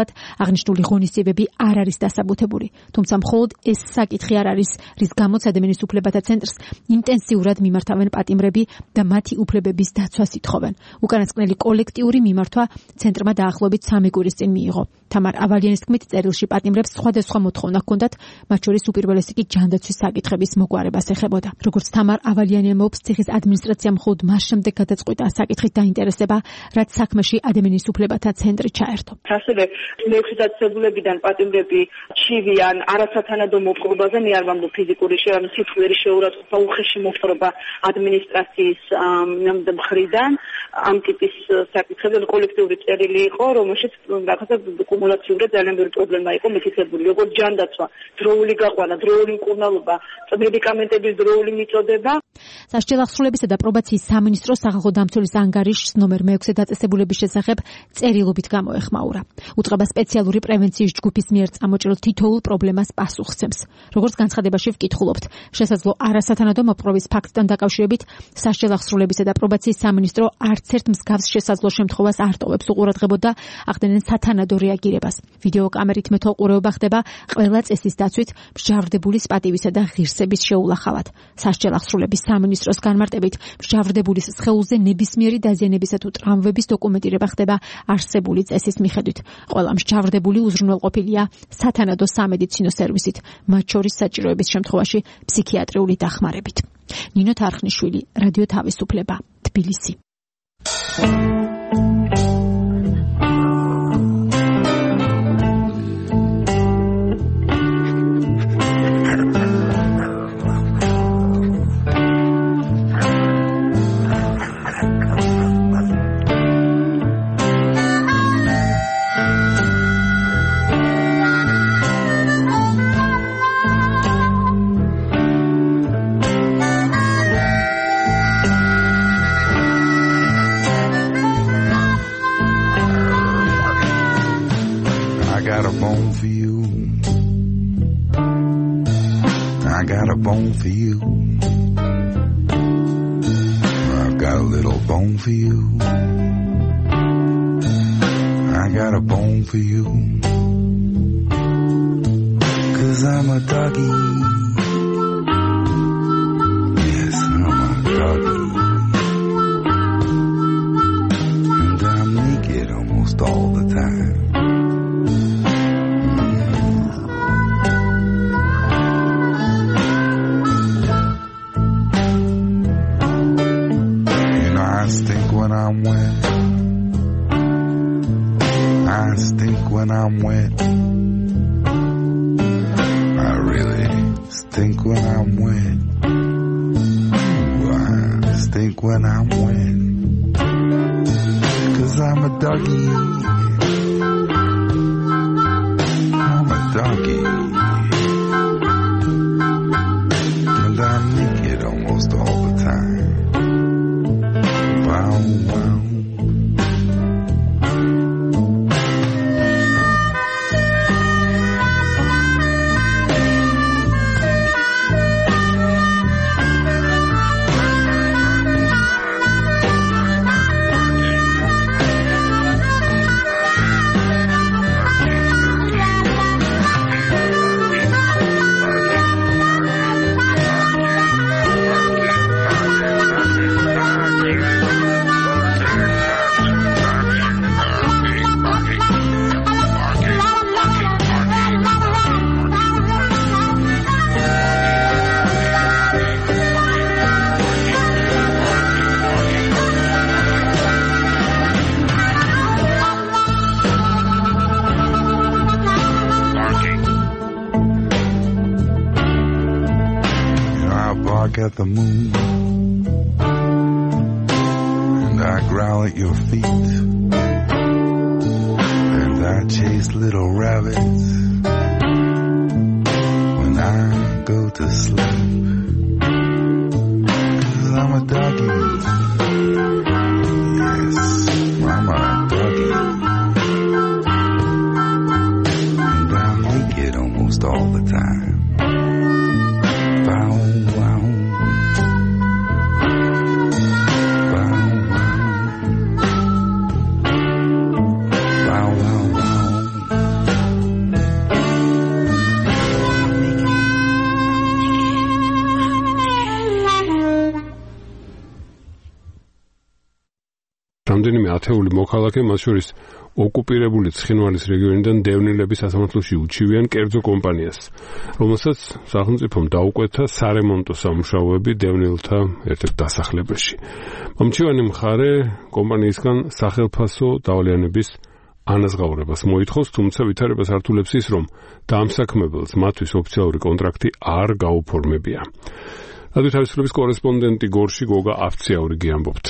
შესახებ აღნიშნული ღონისძიებები არ არის დასაბუთებული. თუმცა მხოლოდ ეს საკითხი არ არის, რის გამოც ადამიანის უფლებათა ცენტრს ინტენსიურად მიმართავენ პატიმრები და მათი უფლებების დაცვას ითხოვენ. უკანასკნელი კოლექტიური მიმართვა ცენტრმა დაახლოებით სამი კვირის წინ მიიღო. თამარ ავალიანის თქმით, წერილში პატიმრებს სხვადასხვა მოთხოვნა ჰქონდათ, მათ შორის უპირველესი კი ჯანდაცვის საკითხების მოგვარებას ეხებოდა. როგორც თამარ ავალიანი ამბობს, ციხის ადმინისტრაცია მხოლოდ მას შემდეგ გადაწყვიტა საკითხით დაინტერესება, რაც საქმეში ადამიანის უფლებათა ცენტრი ჩაერთო. ასევე მეექვსე დაწესებულებიდან პატიმრები ჩივიან არასათანადო მოპყრობაზე, მე არ ვამბობ ფიზიკური სიტყვიერი შეურაცხყოფა, უხეში მოპყრობა ადმინისტრაციის მხრიდან. ამ ტიპის საკითხებზე კოლექტიური წერილი იყო, რომელშიც რაღაცა კუმულაციურად ძალიან ბევრი პრობლემა იყო მითითებული, როგორც ჯანდაცვა, დროული გაყვანა, დროული მკურნალობა, მედიკამენტების დროული მიწოდება. სასჯელ აღსრულებისა და პრობაციის სამინისტროს სახალხო დამცველის ანგარიშს ნომერ მეექვსე დაწესებულების შესახებ წერილობით გამოეხმაურა. უწყება სპეციალური პრევენციის ჯგუფის მიერ წამოჭრილ თითოეულ პრობლემას პასუხცემს. როგორც განცხადებაში ვკითხულობთ, შესაძლო არასათანადო მოპყრობის ფაქტთან დაკავშირებით სასჯელ აღსრულებისა და პრობაციის სამინისტრო არც ერთ მსგავს შესაძლო შემთხვევას არ ტოვებს უყურადღებოდ და ახდენენ სათანადო რეაგირებას. ვიდეო კამერით მეთვალყურეობა ხდება ყველა წესის დაცვით მსჯავრდებულის პატივისა და ღირსების შეულახავად. სასჯელ აღსრულების სამინისტროს განმარტებით, მსჯავრდებულის სხეულზე ნებისმიერი დაზიანებისა თუ ტრავმების დოკუმენტირება ხდება არსებული წესის მიხედვით. ყველა მსჯავრდებული უზრუნველყოფილია სათანადო სამედიცინო სერვისით, მათ შორის საჭიროების შემთხვევაში ფსიქიატრიული დახმარებით. ნინო თარხნიშვილი, რადიო თავისუფლება, თბილისი. Bone for you. I've got a little bone for you. I got a bone for you. 'Cause I'm a doggy. Yes, I'm a doggy. And I'm naked almost all the time. I'm wet. I stink when I'm wet. I really stink when I'm wet. Ooh, I stink when I'm wet. 'Cause I'm a doggy. I'm a doggy. And I'm naked almost all the time. Wow, wow. At the moon, and I growl at your feet, and I chase little rabbits when I go to sleep. 'Cause I'm a doggy. Yes, I'm a doggy. And I'm naked almost all the time. Bow, wow. Wow, wow, wow. რამდენიმე ათეული მოქალაქე, მათ შორის ოკუპირებული ცხინვალის რეგიონიდან დევნილების სასამართლოში უჩივიან კერძო კომპანიას, რომელსაც სახელმწიფომ დაუკვეთა სარემონტო სამუშაოები დევნილთა ერთ-ერთ დასახლებაში. მომჩივანი მხარე კომპანიისგან სახელფასო დავალიანების ანაზღაურებას მოითხოვს, თუმცა ვითარებას ართულებს ის, რომ დამსაქმებელს მათთვის ოფიციალური კონტრაქტი არ გაუფორმებია. რადიო თავისუფლების კორესპონდენტი გორში გოგა ავციაურიგი ამბობთ.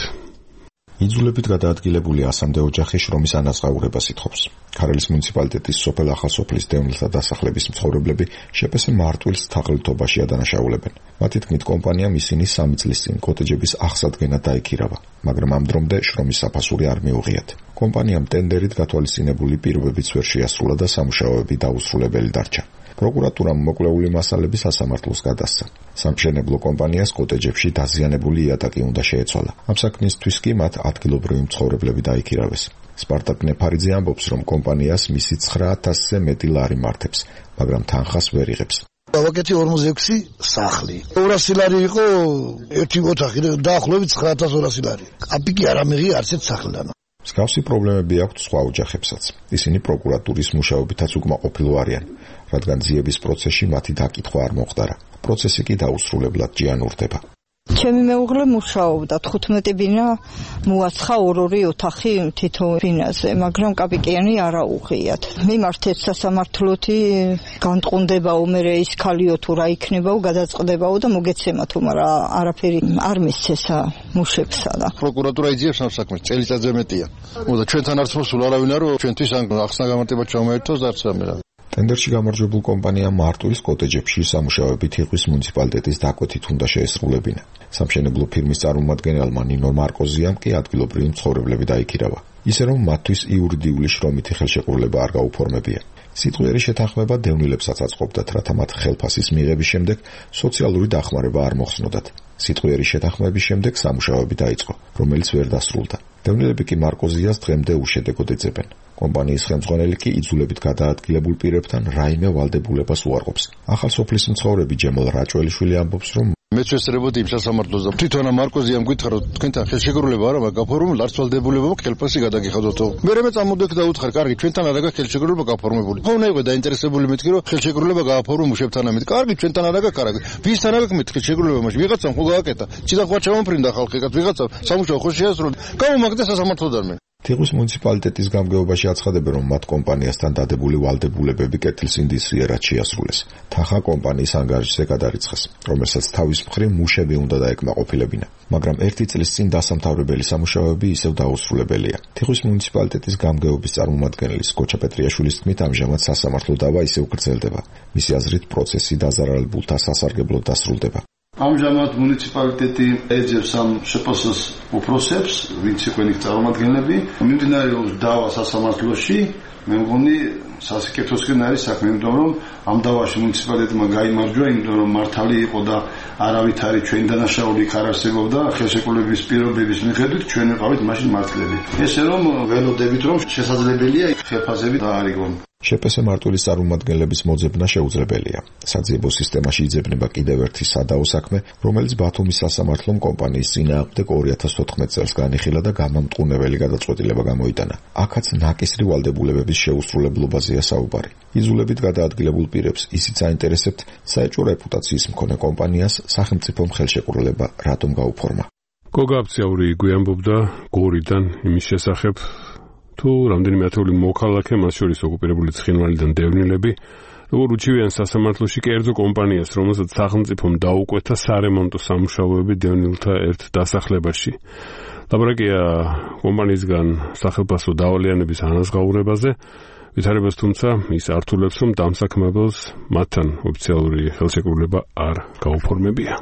იძულებით გადაადგილებული ასამდე ოჯახი შრომის ანაზღაურებას ითხოვს. ქარელის მუნიციპალიტეტის სოფელ ახალსოფლის დევნილთა დასახლების მცხოვრებლები შეპესე მარტვილს თაღლითობაში ადანაშაულებენ. მათი თქმით, კომპანიამ ისინი სამი წლის წინ კოტეჯების აღსადგენად დაიქირავა, მაგრამ ამ დრომდე შრომის საფასური არ მიუღიათ. კომპანიამ ტენდერით გათვალისწინებული პირობებიც ვერ შეასრულა და სამუშაოები დაუსრულებელი დარჩა. პროკურატურამ მოკვლეული მასალები სასამართლოს გადასცა. სამშენებლო კომპანიას კოტეჯებში დაზიანებული იატაკი უნდა შეეცვალა. ამ საქმისთვის კი მათ ადგილობრივი მცხოვრებლები დაიქირავეს. სპარტაკ ნეფარიძე ამბობს, რომ კომპანიას მისი ცხრა ათასზე მეტი ლარი მართებს, მაგრამ თანხას ვერ იღებს. ვაკეთი ორმოცდაექვსი სახლი. ორასი ლარი იყო ერთი ოთახი, დაახლოებით ცხრა ათას ორასი ლარი. კაპიკი არ ამიღია არც ერთ სახლიდან. მსგავსი პრობლემები აქვთ სხვა ოჯახებსაც. ისინი პროკურატურის მუშაობითაც უკმაყოფილო არიან, რადგან ძიების პროცესში მათი დაკითხვა არ მოხდარა. პროცესი კი დაუსრულებლად ჯიანურდება. ჩემი მეუღლე მუშაობდა თხუთმეტი ბინა მოაცხა ორ-ორი ოთახი თითო ბინაზე, მაგრამ კაპიკიანი არ აუღიათ. მიმართეთ სასამართლოთი განწყუნდებაო, მერე ის ქალიო თუ რა იქნებაო, გადაწყდებაო და მოგეცემა თუ მაგრამ არაფერი არ მისცესა მუშებსა და პროკურატურა იძიებს ამ საქმეს, წელიწადზე მეტია. მოდა ჩვენთან არც მოსულ არავინ არ ჩვენთვის ან ახსნა გამარტება ჩამოერთოს და არც რამე რა. ტენდერში გამარჯვებულ კომპანიამ მარტვილის კოტეჯებში სამუშაოები თიხვის მუნიციპალიტეტის დაკვეთით უნდა შეესრულებინა. სამშენებლო ფირმის წარმომადგენელმა ნინო მარკოზიამ კი ადგილობრივი მცხოვრებლები დაიქირავა, ისე რომ მათთვის იურიდიული შრომითი ხელშეკრულება არ გაუფორმებია. სიტყვიერი შეთანხმება დევნილებსაც აწყობდათ, რათა მათ ხელფასის მიღების შემდეგ სოციალური დახმარება არ მოხსნოდათ. სიტყვიერი შეთანხმების შემდეგ სამუშაოები დაიწყო, რომელიც ვერ დასრულდა. დევნილები კი მარკოზიას დღემდე უშედეგოდ ეძებენ. კომპანიის ხელმძღვანელი კი იძულებით გადაადგილებულ პირებთან რაიმე ვალდებულებას უარყოფს. ახალსოფლის მცხოვრები ჯემალ რაჭველიშვილი ამბობს, რომ მეც ვესწრებოდი იმ სასამართლოს და თვითონ მარკოზიამ გითხრა, რომ თქვენთან ხელშეკრულება არა მაქვს გაფორმებული, არც ვალდებულება მაქვს ხელფასი გადაგიხადოთო. მერე მე წამოდექ და უთხარ, კარგი, ჩვენთან არა გაქვს ხელშეკრულება გაფორმებული. ხო უნდა იყო დაინტერესებული მეთქი, რომ ხელშეკრულება გააფორმო მუშებთან ამით. კარგი, ჩვენთან არა გაქვს, კარგი. ვისთან არა გაქვს მეთქი ხელშეკრულება, მაშინ ვიღაცამ ხო გააკეთა. ციდან ხო ჩამომფრინდა ხალხი, კაც ვიღაცამ სამუშაო ხო შეასრულა. გამომაგდა სასამართლოდან მე. თიხვის მუნიციპალიტეტის გამგეობაში აცხადებენ, რომ მათ კომპანიასთან დადებული ვალდებულებები კეთილსინდისიერად შეასრულეს. თანხა კომპანიის ანგარიშზე გადარიცხეს, რომელსაც თავის მხრივ მუშები უნდა დაეკმაყოფილებინა. მაგრამ ერთი წლის წინ დასამთავრებელი სამუშაოები ისევ დაუსრულებელია. თიხვის მუნიციპალიტეტის გამგეობის წარმომადგენლის გოჩა პეტრიაშვილის თქმით, ამჟამად სასამართლო დავა ისევ გრძელდება. მისი აზრით, პროცესი დაზარალებულთა სასარგებლოდ დასრულდება. ამჟამად მუნიციპალიტეტი ეძებს ამ შეფასოს უფროსებს, ვინც იყვნენ იქ წარმომადგენლები, მიმდინარეობს დავა სასამართლოში. მე მგონი სასიკეთოსკენ არის საქმე, იმიტომ რომ ამ დავაში მუნიციპალიტეტმა გაიმარჯვა, იმიტომ რომ მართალი იყო და არავითარი ჩვენი დანაშაული იქ არ არსებობდა, ხელშეკრულების პირობების მიხედვით ჩვენ ვიყავით მაშინ მართლები. ესე რომ ველოდებით რომ შესაძლებელია ხელფასები დაარიგონ. შეპესე მარტვილის წარმომადგენლების მოძებნა შეუძლებელია. საძიებო სისტემაში იძებნება კიდევ ერთი სადაო საქმე, რომელიც ბათუმის სასამართლომ კომპანიის წინააღმდეგ ორი ათას თოთხმეტ წელს განიხილა და გამამტყუნებელი გადაწყვეტილება გამოიტანა. აქაც ნაკისრი ვალდებულებების შეუსრულებლობაზეა საუბარი. იძულებით გადაადგილებულ პირებს ისიც აინტერესებთ საეჭვო რეპუტაციის მქონე კომპანიას სახელმწიფომ ხელშეკრულება რატომ გაუფორმა. გოგა ავციაური გვიამბობდა გორიდან იმის შესახებ, თუ რამდენიმე ათეული მოქალაქე, მათ შორის ოკუპირებული ცხინვალიდან დევნილები, როგორ უჩივიან სასამართლოში კერძო კომპანიას, რომელსაც სახელმწიფომ დაუკვეთა სარემონტო სამუშაოები დევნილთა ერთ დასახლებაში. ლაპარაკია კომპანიისგან სახელფასო დავალიანების ანაზღაურებაზე, ვითარებას თუმცა ის ართულებს, რომ დამსაქმებელს მათთან ოფიციალური ხელშეკრულება არ გაუფორმებია.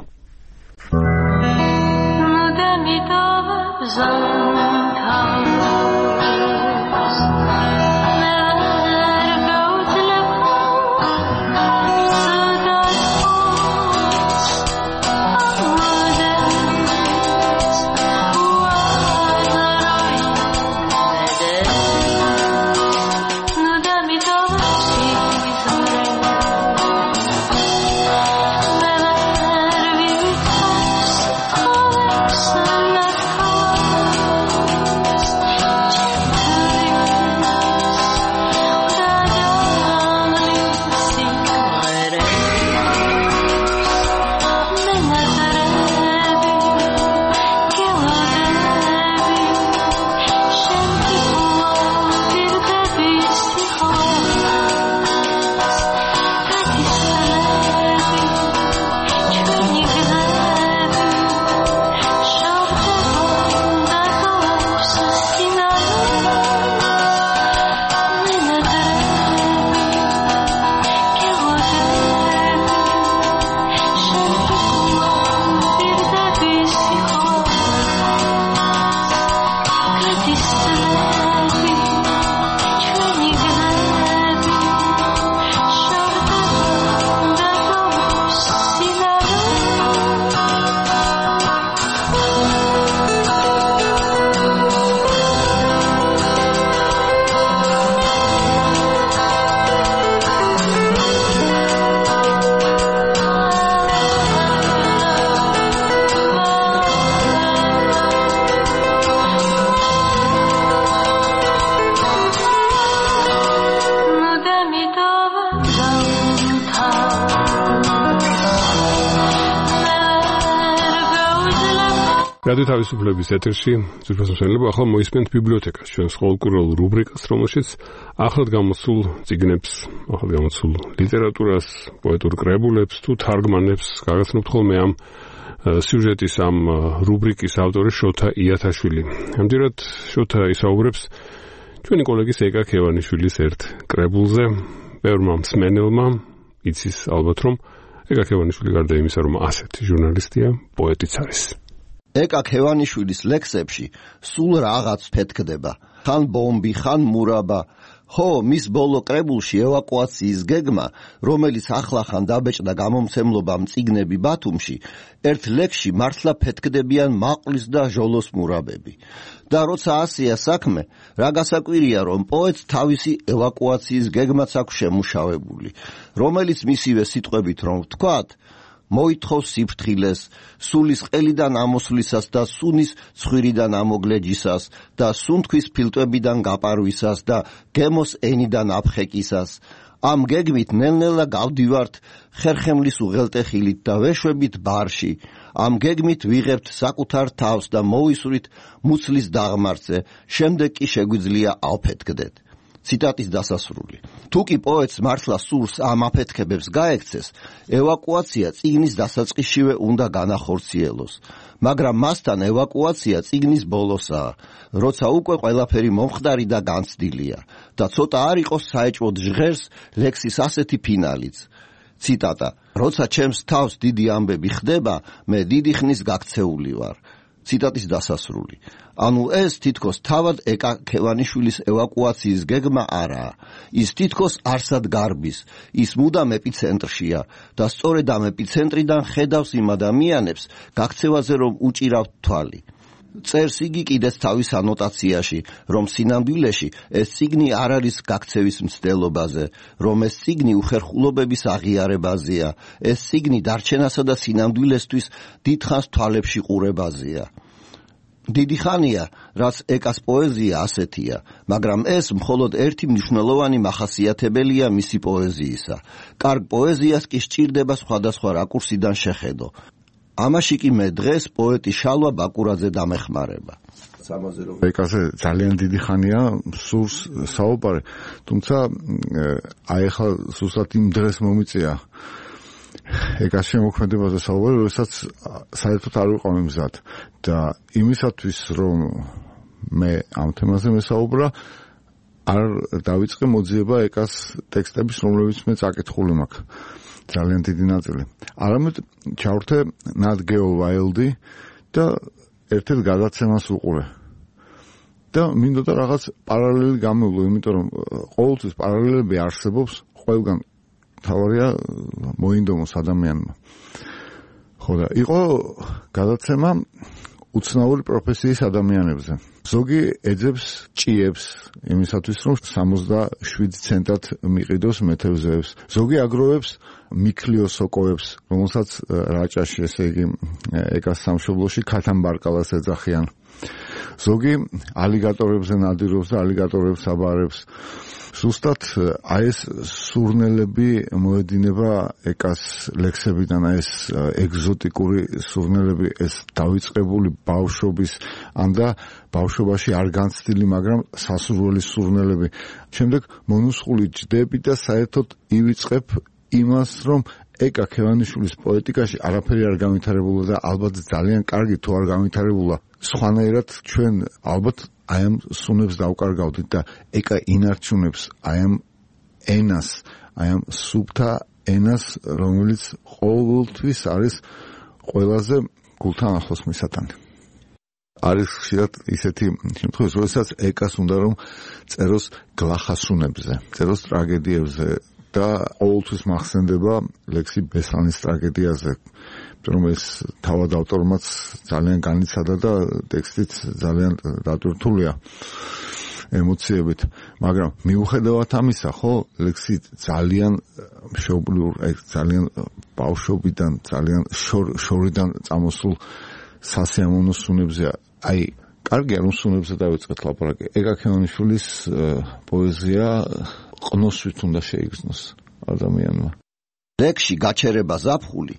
რადიო თავისუფლების ეთერში ზურფას მსმენელებო, ახლა მოისმენთ ბიბლიოთეკას, ჩვენ სკოლკურულ რუბრიკას, რომელშიც ახლად გამოსულ წიგნებს, ახლად გამოსულ ლიტერატურას, პოეტურ კრებულებს თუ თარგმანებს გაგაცნობთ ხოლმე ამ სიუჟეტის ამ რუბრიკის ავტორი შოთა იათაშვილი. ამჯერად შოთა ისაუბრებს ჩვენი კოლეგის ეკა ქევანიშვილის ერთ კრებულზე, ბევრმა მსმენელმა იცის ალბათ რომ ეკა ქევანიშვილი გარდა იმისა რომ ასეთი ჟურნალისტია, პოეტიც არის. ეკა ქევანიშვილის ლექსებში სულ რაღაც ფეთქდება, ხან ბომბი, ხან მურაბა. ხო, მის ბოლო კრებულში ევაკუაციის გეგმა, რომელიც ახლახან დაბეჭდა გამომცემლობამ წიგნები ბათუმში, ერთ ლექსში მართლა ფეთქდებიან მაყლის და ჟოლოს მურაბები. და როცა ასეა საქმე, რა გასაკვირია, რომ პოეტს თავისი ევაკუაციის გეგმაც აქვს შემუშავებული, რომელიც მისივე სიტყვებით რომ ვთქვათ, მოითხოვს სიფრთხილეს, სულის ყელიდან ამოსვლისას და სუნის ცხვირიდან ამოგლეჯისას და სუნთქვის ფილტვებიდან გაპარვისას და გემოს ენიდან აფხეკისას. ამ გეგმით ნელ-ნელა გავდივართ ხერხემლის უღელტეხილით და ვეშვებით ბარში. ამ გეგმით ვიღებთ საკუთარ თავს და მოვისვრით მუცლის დაღმართზე, შემდეგ კი შეგვიძლია ავფეთქდეთ. ციტატის დასასრული. თუ კი პოეტს მართლა სურს ამ აფეთქებებს გაექცეს, ევაკუაცია წიგნის დასაწყისშივე უნდა განახორციელოს. მაგრამ მასთან ევაკუაცია წიგნის ბოლოსაა, როცა უკვე ყველაფერი მომხდარი და განცდილია და ცოტა არ იყოს საეჭვოდ ჟღერს ლექსის ასეთი ფინალიც. ციტატა: როცა ჩემს თავს დიდი ამბები ხდება, მე დიდი ხნის გაქცეული ვარ. ციტატის დასასრული. ანუ ეს თითქოს თავად ეკა ქევანიშვილის ევაკუაციის გეგმა არაა. ის თითქოს არსად გარბის, ის მუდამ ეპიცენტრშია და სწორედ ამ ეპიცენტრიდან ხედავს იმ ადამიანებს, გაქცევაზე რომ უჭირავთ თვალი. წერს იგი კიდეც თავის ანოტაციაში, რომ სინამდვილეში ეს წიგნი არ არის გაქცევის მცდელობაზე, რომ ეს წიგნი უხერხულობების აღიარებაზეა, ეს წიგნი დარჩენასა და სინამდვილესთვის დიდხანს თვალებში ყურებაზეა. დიდი ხანია, რაც ეკას პოეზია ასეთია, მაგრამ ეს მხოლოდ ერთი მნიშვნელოვანი მახასიათებელია მისი პოეზიისა. კარგ პოეზიას კი სჭირდება სხვადასხვა რაკურსიდან შეხედო. ამაში კი მე დღეს პოეტი შალვა ბაკურაძე დამეხმარება. ეკაზე ძალიან დიდი ხანია სურს საუბარი, თუმცა აი ახლა სუსტად იმ დღეს მომიწია ეკას შემოქმედებაზე საუბარი, როდესაც საერთოდ არ ვიყავ მზად და იმისათვის რომ მე ამ თემაზე მესაუბრა, არ დავიწყე მოძიება ეკას ტექსტების, რომლებიც მე წაკითხული მაქვს. ძალიან დიდი ნაწილი. არამედ ჩავრთე Nat Geo Wild-ი და ერთ-ერთ გადაცემას უყურე. და მინდოდა რაღაც პარალელი გამოვიდო, იმიტომ რომ ყოველთვის პარალელები არსებობს, ყველგან თავარია მოინდომოს ადამიანმა. ხო და იყო გადაცემა უცნაური პროფესიის ადამიანებზე. ზოგი ეძებს ჭიებს იმისათვის რომ სამოცდაშვიდ ცენტად მიყიდოს მეთევზეებს. ზოგი აგროვებს მიქლიოსოკოებს, რომელსაც რაჭაში, ესე იგი ეკას სამშობლოში ქათამბარკალას ეძახიან. ზოგი ალიგატორებზე ნადირობს და ალიგატორებს აბარებს. ზუსტად აი ეს სურნელები მოედინება ეკას ლექსებიდან, აი ეს ეგზოტიკური სურნელები, ეს დავიწყებული ბავშვობის ან და ბავშვობაში არ განცდილი, მაგრამ სასურველი სურნელები. შემდეგ მონუსხული ჯდები და საერთოდ ივიწყებ იმას, რომ ეკა ქევანიშვილის პოეტიკაში არაფერი არ განვითარებულა და ალბათ ძალიან კარგი თუ არ განვითარებულა. სხვანაირად ჩვენ ალბათ აი ამ სუნებს დავკარგავდით და ეკა ინარჩუნებს აი ამ ენას, აი ამ სუფთა ენას, რომელიც ყოველთვის არის ყველაზე გულთან ახლოს მისათანე. არის ხშირად ისეთი შემთხვევები, როდესაც ეკას უნდა რომ წეროს გლახასუნებზე, წეროს ტრაგედიებზე და ყოველთვის მახსენდება ლექსი ბესლანის ტრაგედიაზე, რომ ეს თავად ავტორმაც ძალიან განიცადა და ტექსტიც ძალიან დატვირთულია ემოციებით, მაგრამ მიუხედავად ამისა, ხო, ლექსი ძალიან მშობლიურ, ძალიან ბავშვობიდან, ძალიან შორიდან წამოსულ სასიამოვნო სუნებზე, აი, კარგია რომ სუნებზე დავიწყეთ ლაპარაკი. ეკა ქევანიშვილის პოეზია ყნოსვით უნდა შეიგრძნოს ადამიანმა. ლექსში გაჩერება ზაფხული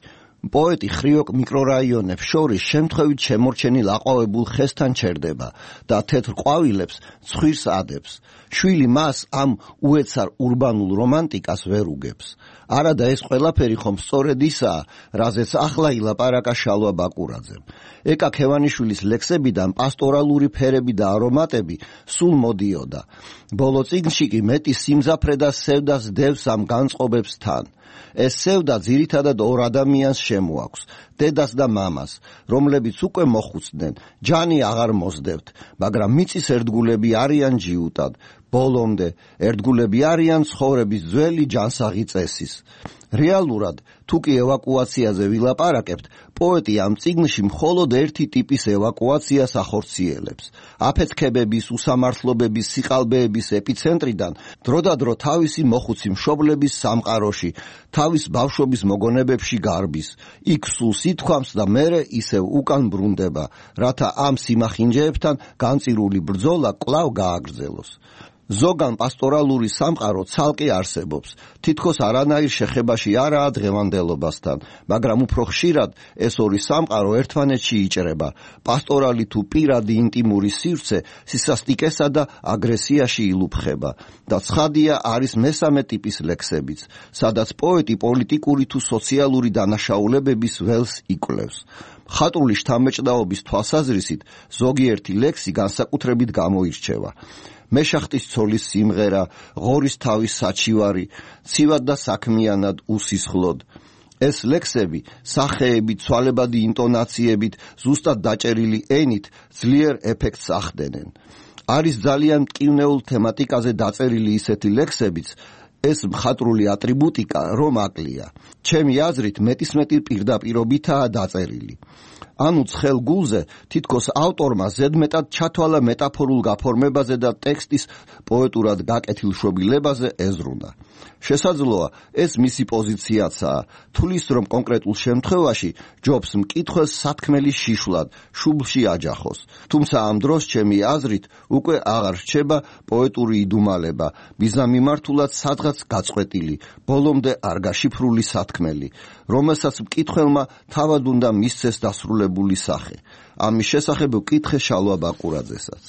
პოეტი ხრიოკ მიკრორაიონებს შორის შემთხვევით შემორჩენილ აყვავებულ ხესთან ჩერდება და თეთრ ყვავილებს ცხვირს ადებს. შვილი მას ამ უეცარ ურბანულ რომანტიკას ვერ უგებს. არადა ეს ყველაფერი ხომ სწორედ ისაა, რაზეც ახლა ილაპარაკა შალვა ბაკურაძემ. ეკა ქევანიშვილის ლექსებიდან პასტორალური ფერები და არომატები სულ მოდიოდა. ბოლო წიგნში კი მეტი სიმძაფრე და სევდას დევს ამ განწყობებს თან. ეს სევდა ძირითადად ორ ადამიანს შემოაქვს, დედას და მამას, რომლებიც უკვე მოხუცდნენ, ჯანი აღარ მოსდევთ, მაგრამ მიწის ერთგულები არიან ჯიუტად, ბოლომდე ერთგულები არიან ცხოვრების ძველი ჯანსაღი წესის. რეალურად, თუ კი ევაკუაციაზე ვილაპარაკებთ, პოეტი ამ წიგნში მხოლოდ ერთი ტიპის ევაკუაციას ახორციელებს. აფეთქებების, უსამართლობების, სიყალბეების ეპიცენტრიდან დროდადრო თავისი მოხუცი მშობლების სამყაროში, თავის ბავშვობის მოგონებებში გარბის. იქ სულს ითქვამს და მერე ისევ უკან ბრუნდება, რათა ამ სიმახინჯეებთან განწირული ბრძოლა კვლავ გააგრძელოს. ზოგან პასტორალური სამყარო ცალკე არსებობს, თითქოს არანაირ შეხებაში არაა დღევანდელობასთან, მაგრამ უფრო ხშირად ეს ორი სამყარო ერთმანეთში იჭრება. პასტორალი თუ პირადი ინტიმური სივრცე სისასტიკესა და აგრესიაში ილუფხება და ცხადია არის მესამე ტიპის ლექსებიც, სადაც პოეტი პოლიტიკური თუ სოციალური დანაშაულებების ველს იკვლევს. ხატრული შთამბეჭდაობის თვალსაზრისით ზოგიერთი ლექსი განსაკუთრებით გამოირჩევა. მეშახტის ცოლის სიმღერა, ღორის თავის საჩივარი, ცივად და საქმიანად უსისხლოდ. ეს ლექსები სახეებით, ცვალებადი ინტონაციებით, ზუსტად დაჭერილი ენით ძლიერ ეფექტს ახდენენ. არის ძალიან მტკივნეულ თემატიკაზე დაწერილი ისეთი ლექსებიც, ეს მხატვრული ატრიბუტიკა რომ აკლია. ჩემი აზრით მეტისმეტი პირდაპირობითაა დაწერილი. ანუ ცხელ გულზე თითქოს ავტორმა ზედმეტად ჩათვალა მეტაფორულ გაფორმებაზე და ტექსტის პოეტურად გაკეთილ შობილებაზე ეზრუნა. შესაძლოა ეს მისი პოზიციაცაა, თulis რომ კონკრეტულ შემთხვევაში ჯობს მკითხველს სათქმელი შიშვლად, შუბლში აჯახოს. თუმცა ამ დროს ჩემი აზრით უკვე აღარ რჩება პოეტური იდუმალება, მიზნამიმართულად სადღაც გაწყვეტილი, ბოლომდე არ გაშიფრული სათქმელი, რომელსაც მკითხველმა თავად უნდა მისცეს დასრულებული სახე. ამის შესახებ ვკითხე შალვა ბაკურაძესაც.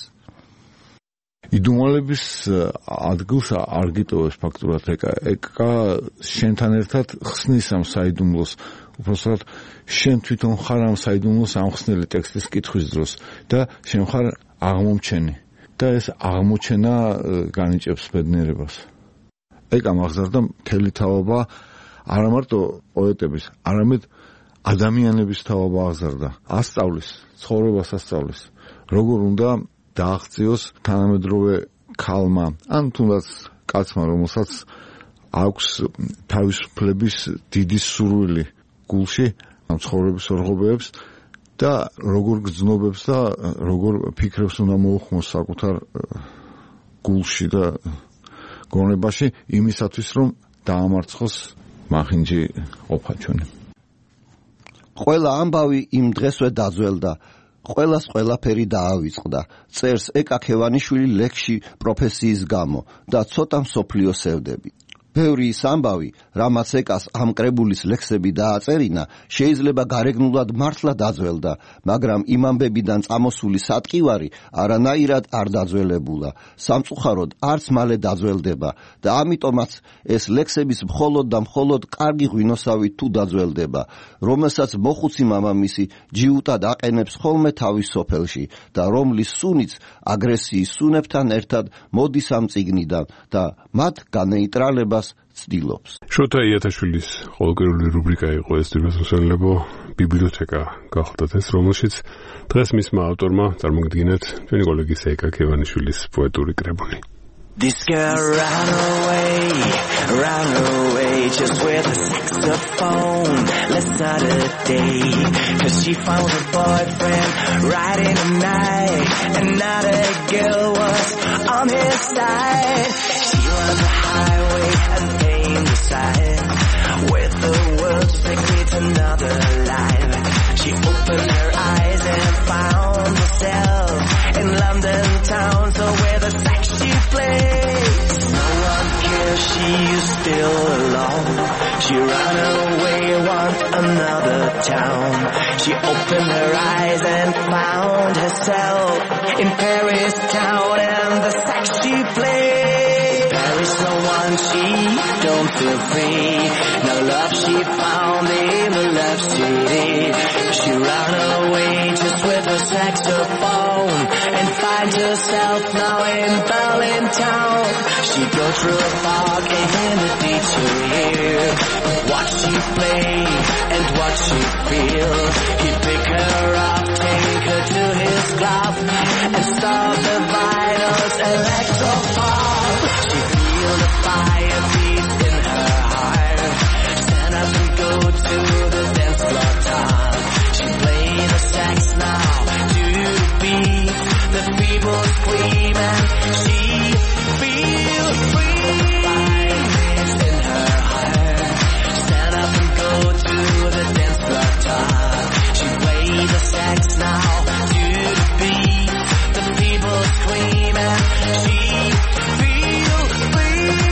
იდუმალების ადგილს არ გიტოვებს ფაქტურად ეკა. ეკა შენთან ერთად ხსნის ამ საიდუმლოს, უბრალოდ შენ თვითონ ხარ ამ საიდუმლოს ამხსნელი ტექსტის კითხვის დროს და შენ ხარ აღმომჩენი და ეს აღმოჩენა განიჭებს ბედნიერებას. ეკა აღზარდა მთელი თაობა არა მარტო პოეტების, არამედ ადამიანების თაობა აღზარდა. ასწავლის, ცხოვრებას ასწავლის, როგორ უნდა დააღწიოს თანამედროვე ქალმა, ან თუნდაც კაცმა, რომელსაც აქვს თავისუფლების დიდი სურვილი გულში, ამ ცხოვრების ორღობებს და როგორ გრძნობებს და როგორ ფიქრებს უნდა მოუხმოს საკუთარ გულში და გონებაში იმისათვის, რომ დაამარცხოს მახინჯი ყოფა ჩვენი. ყველა ამბავი იმ დღესვე დაძველდა. ყველას ყველაფერი დაავიწყდა. წერს ეკა ქევანიშვილი ლექსში პროფესიის გამო და ცოტა მსოფლიო სევდები. ბევრი ის ამბავი, რამაც ეკას ამ კრებულის ლექსები დააწერინა, შეიძლება გარეგნულად მართლა დაძველდა, მაგრამ იმ ამბებიდან წამოსული სატკივარი არანაირად არ დაძველებულა. სამწუხაროდ არც მალე დაძველდება და ამიტომაც ეს ლექსების მხოლოდ და მხოლოდ კარგი ღვინოსავით თუ დაძველდება, რომელსაც მოხუცი მამამისი ჯიუტად აყენებს ხოლმე თავის სოფელში და რომლის სუნიც აგრესიის სუნებთან ერთად მოდის ამ წიგნიდან და მათ განეიტრალებას ცდილობს. შოთა იათაშვილის ყოველკვირეული რუბრიკა იყო ეს თვითმსმენელებო ბიბლიოთეკა გახლდათ ეს, რომელშიც დღეს მისმა ავტორმა წარმოგიდგენთ ჩვენი კოლეგის ეკა ქევანიშვილის პოეტური კრებული. This girl ran away, ran away just with a saxophone last Saturday, cause she found a boyfriend right in the night, another girl was on his side. She runs a highway and aimed aside, with the world's secret another life. She opened her eyes and found herself in London town, so where the sex she plays, no one cares, she's still alone. She ran away, wants another town. She opened her eyes and found herself in Paris town, and the sax she played. There is no one she don't feel free. No love she found in the love city. She ran away just with her saxophone and find herself now in Berlin town. She go through a fog and the D J hear what she play and what she feel. He pick her up, take her to his club and start the vitals electropop. She feel the fire beats in her heart. Stand up and go to the dance floor top. She play the sax now to the beat. The people scream and she feel free. Fire beats in her heart. Stand up and go to the dance floor top. She play the sax now to the beat. The people scream and she feel free.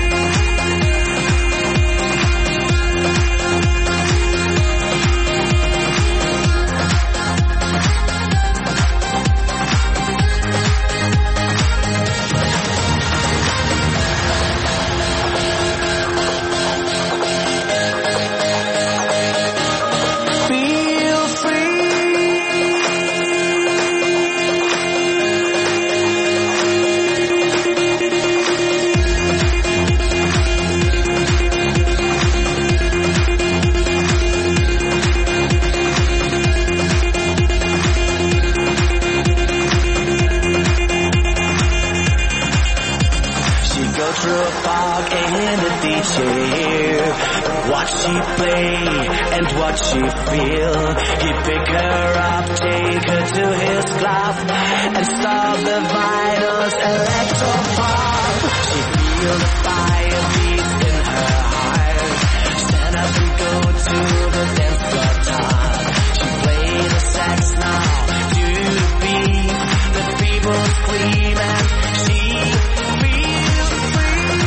What she play and what she feel. He pick her up, take her to his club and start the vitals electropop. She feel the fire beats in her heart. Stand up and go to the dance floor top. She play the sax now to the beat. The people scream and she feels free.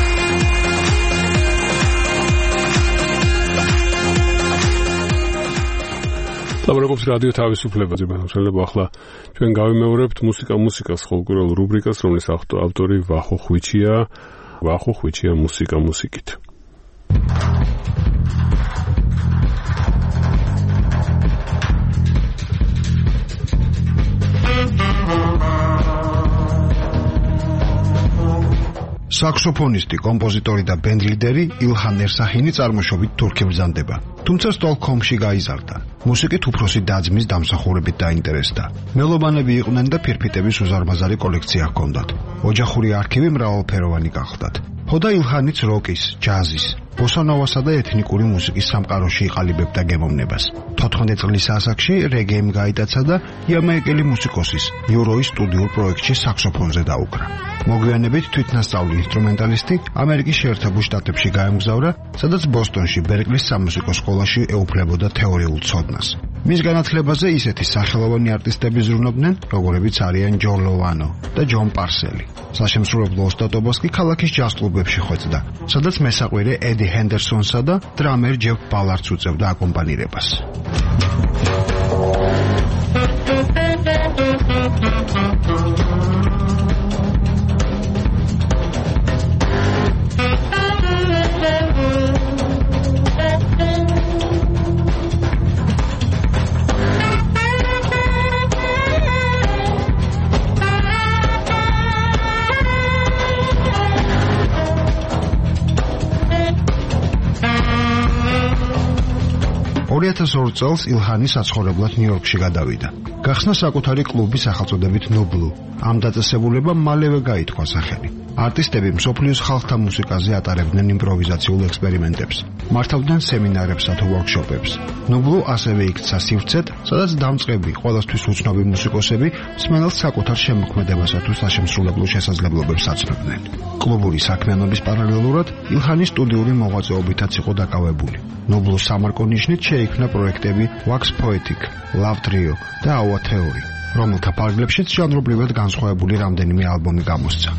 ლაპარაკობს რადიო თავისუფლებაზე. შეიძლება ახლა ჩვენ გავიმეორებთ მუსიკა მუსიკას ხოლმე რუბრიკას, რომლის ავტორი ვახო ხვიჩია. ვახო ხვიჩია მუსიკა მუსიკით. საქსოფონისტი, კომპოზიტორი და ბენდლიდერი ილჰან ერსაჰინი წარმოშობით თურქი ბრძანდება. თუმცა სტოკჰოლმში გაიზარდა. მუსიკით უფროსი და-ძმის დამსახურებით დაინტერესდა. მელომანები იყვნენ და ფირფიტების უზარმაზარი კოლექცია ჰქონდათ. ოჯახური არქივი მრავალფეროვანი გახლდათ. ჰოდა ილჰანიც როკის, ჯაზის, ბოსანოვასა და ეთნიკური მუსიკის სამყაროში იყალიბებდა გემოვნებას. თოთხმეტ წლის ასაკში რეგეიმ გაიტაცა და იამაიკელი მუსიკოსის იუროის სტუდიურ პროექტში საქსოფონზე დაუკრა. მოგვიანებით თვითნასწავლი ინსტრუმენტალისტი ამერიკის შეერთებულ შტატებში გაემგზავრა, სადაც ბოსტონში ბერკლის სამუსიკო სკოლაში ეუფლებოდა თეორიულ ცოდნას. მის განათლებაზე ისეთი სახელოვანი არტისტები ზრუნობდნენ, როგორებიც არიან ჯო ლოვანო და ჯონ პარსელი. საშემსრულებლო ოსტატობას კი ქალაქის ჯაზ კლუბებში ხვეწდა, სადაც მესაყვირე ედი ჰენდერსონსა და დრამერ ჯეფ ბალარდს უწევდა აკომპანირებას. ორი ათას ორი წელს ილჰანი საცხოვრებლად ნიუ-იორკში გადავიდა. გახსნა საკუთარი კლუბი სახელწოდებით ნუბლუ. ამ დაწესებულებამ მალევე გაითქვა სახელი. არტისტები მსოფლიოს ხალხთა მუსიკაზე ატარებდნენ იმპროვიზაციულ ექსპერიმენტებს, მართავდნენ სემინარებსა თუ ვორქშოპებს. ნუბლუ ასევე იქცა სივრცედ, სადაც დამწყები, ყველასთვის უცნობი მუსიკოსები მსმენელს საკუთარ შემოქმედებასა თუ საშემსრულებლო შესაძლებლობებს აცნობდნენ. კლუბური საქმიანობის პარალელურად ილჰანი სტუდიური მოღვაწეობითაც იყო დაკავებული. ნუბლუს სამარკო ნიშნით შეიქმნა პროექტები Wax Poetic, Love Trio და Aua Theory, რომელთა ფარგლებშიც ჟანრობრივად განსხვავებული რამდენიმე ალბომი გამოსცა.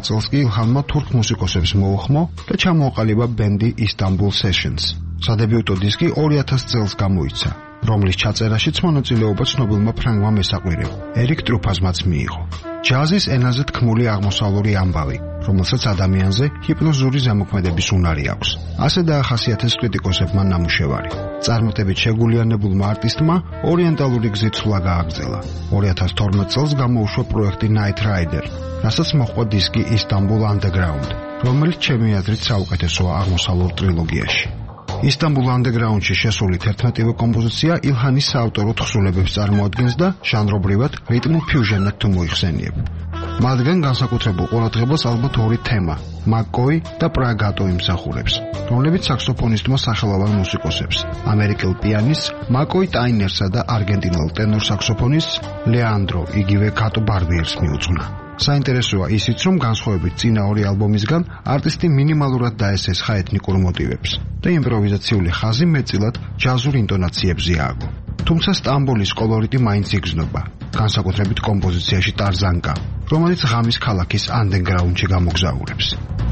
წელს კი ილჰანმა თურქ მუსიკოსებს მოუხმო და ჩამოაყალიბა ბენდი Istanbul Sessions. სადებიუტო დისკი ორი ათასი წელს გამოიცა, რომლის ჩაწერაშიც მონაწილეობა ცნობილმა ფრანგმა მესაყვირემ ერიკ ტრუფაზმაც მიიღო. ჯაზის ენაზე თქმული აღმოსავლური ამბავი, რომელსაც ადამიანზე ჰიპნოზური ზემოქმედების უნარი აქვს. ასე დაახასიათეს კრიტიკოსებმა ნამუშევარი. წარმატებით შეგულიანებულმა არტისტმა ორიენტალური გზით სვლა გააგრძელა. ორი ათასი თორმეტ წელს გამოუშვა პროექტი Night Rider, რასაც მოჰყვა დისკი Istanbul Underground, რომელიც ჩემი აზრით საუკეთესოა აღმოსავლურ ტრილოგიაში. Istanbul Underground-ში შესული თერთმეტივე კომპოზიცია ილჰანის საავტორო თხზულებებს წარმოადგენს და ჟანრობრივად რიტმულ ფიუჟენად თუ მოიხსენიებ. მათგან განსაკუთრებულ ყურადღებას ალბათ ორი თემა, მაკკოი და პრაგატო იმსახურებს, რომლებიც საქსოფონისტმა სახელოვან მუსიკოსებს, ამერიკელ პიანისტს მაკკოი ტაინერსა და არგენტინელ ტენორ საქსოფონისტს ლეანდრო იგივე კატო ბარბიერს მიუძღვნა. საინტერესოა ისიც, რომ განსხვავებით წინა ორი ალბომისგან, არტისტი მინიმალურად დაესესხა ეთნიკურ მოტივებს და იმპროვიზაციული ხაზი მეტწილად ჯაზურ ინტონაციებზე ააგო. თუმცა სტამბოლის კოლორიტი მაინც იგრძნობა, განსაკუთრებით კომპოზიციაში ტარზანკა, რომელიც ღამის ქალაქის ანდერგრაუნდში გამოგზაურებს.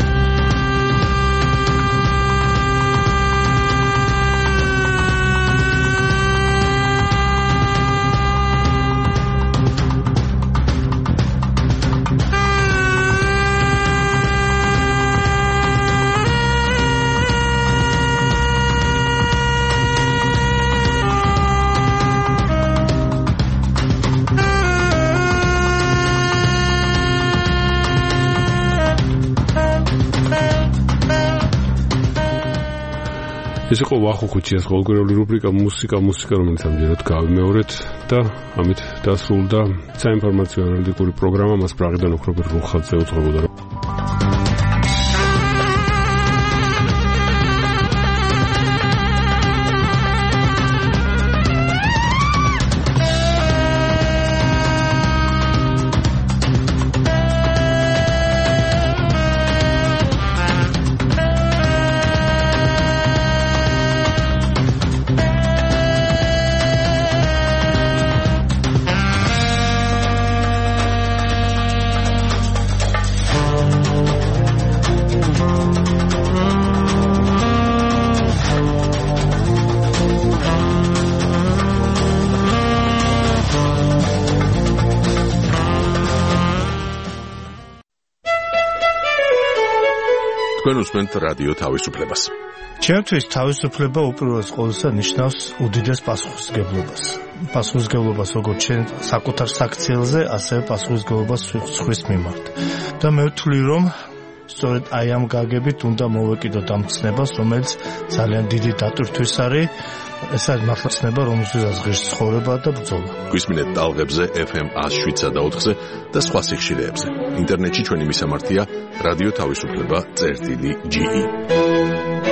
ეს იყო ვახო ხუჩიას ყოველკვირეული რუბრიკა მუსიკა მუსიკა, რომელიც ამჯერად გავიმეორეთ და ამით დასრულდა საინფორმაციო ანალიტიკური პროგრამა. მას პრაღიდან ოქრობერ რუხაძე უძღვებოდა. თქვენ უსმენთ რადიო თავისუფლებას. ჩემთვის თავისუფლება უპირველეს ყოვლისა ნიშნავს უდიდეს პასუხისმგებლობას. პასუხისმგებლობას როგორც ჩვენ საკუთარ საქციელზე, ასევე პასუხისმგებლობას სხვის მიმართ. და მე ვთვლი, რომ სწორედ აი ამ გაგებით უნდა მოვეკიდოთ ამ ცნებას, რომელიც ძალიან დიდი დატვირთვის არის. ეს არის მართლა ცნება, რომელსაც ღირს ცხოვრება და ბრძოლა. გვისმინეთ ტალღებზე ეფ ემ one oh seven point ocho-ზე და სხვა სიხშირეებზე. ინტერნეტში ჩვენი მისამართია რადიო თავისუფლება წერტილი ჯი ი.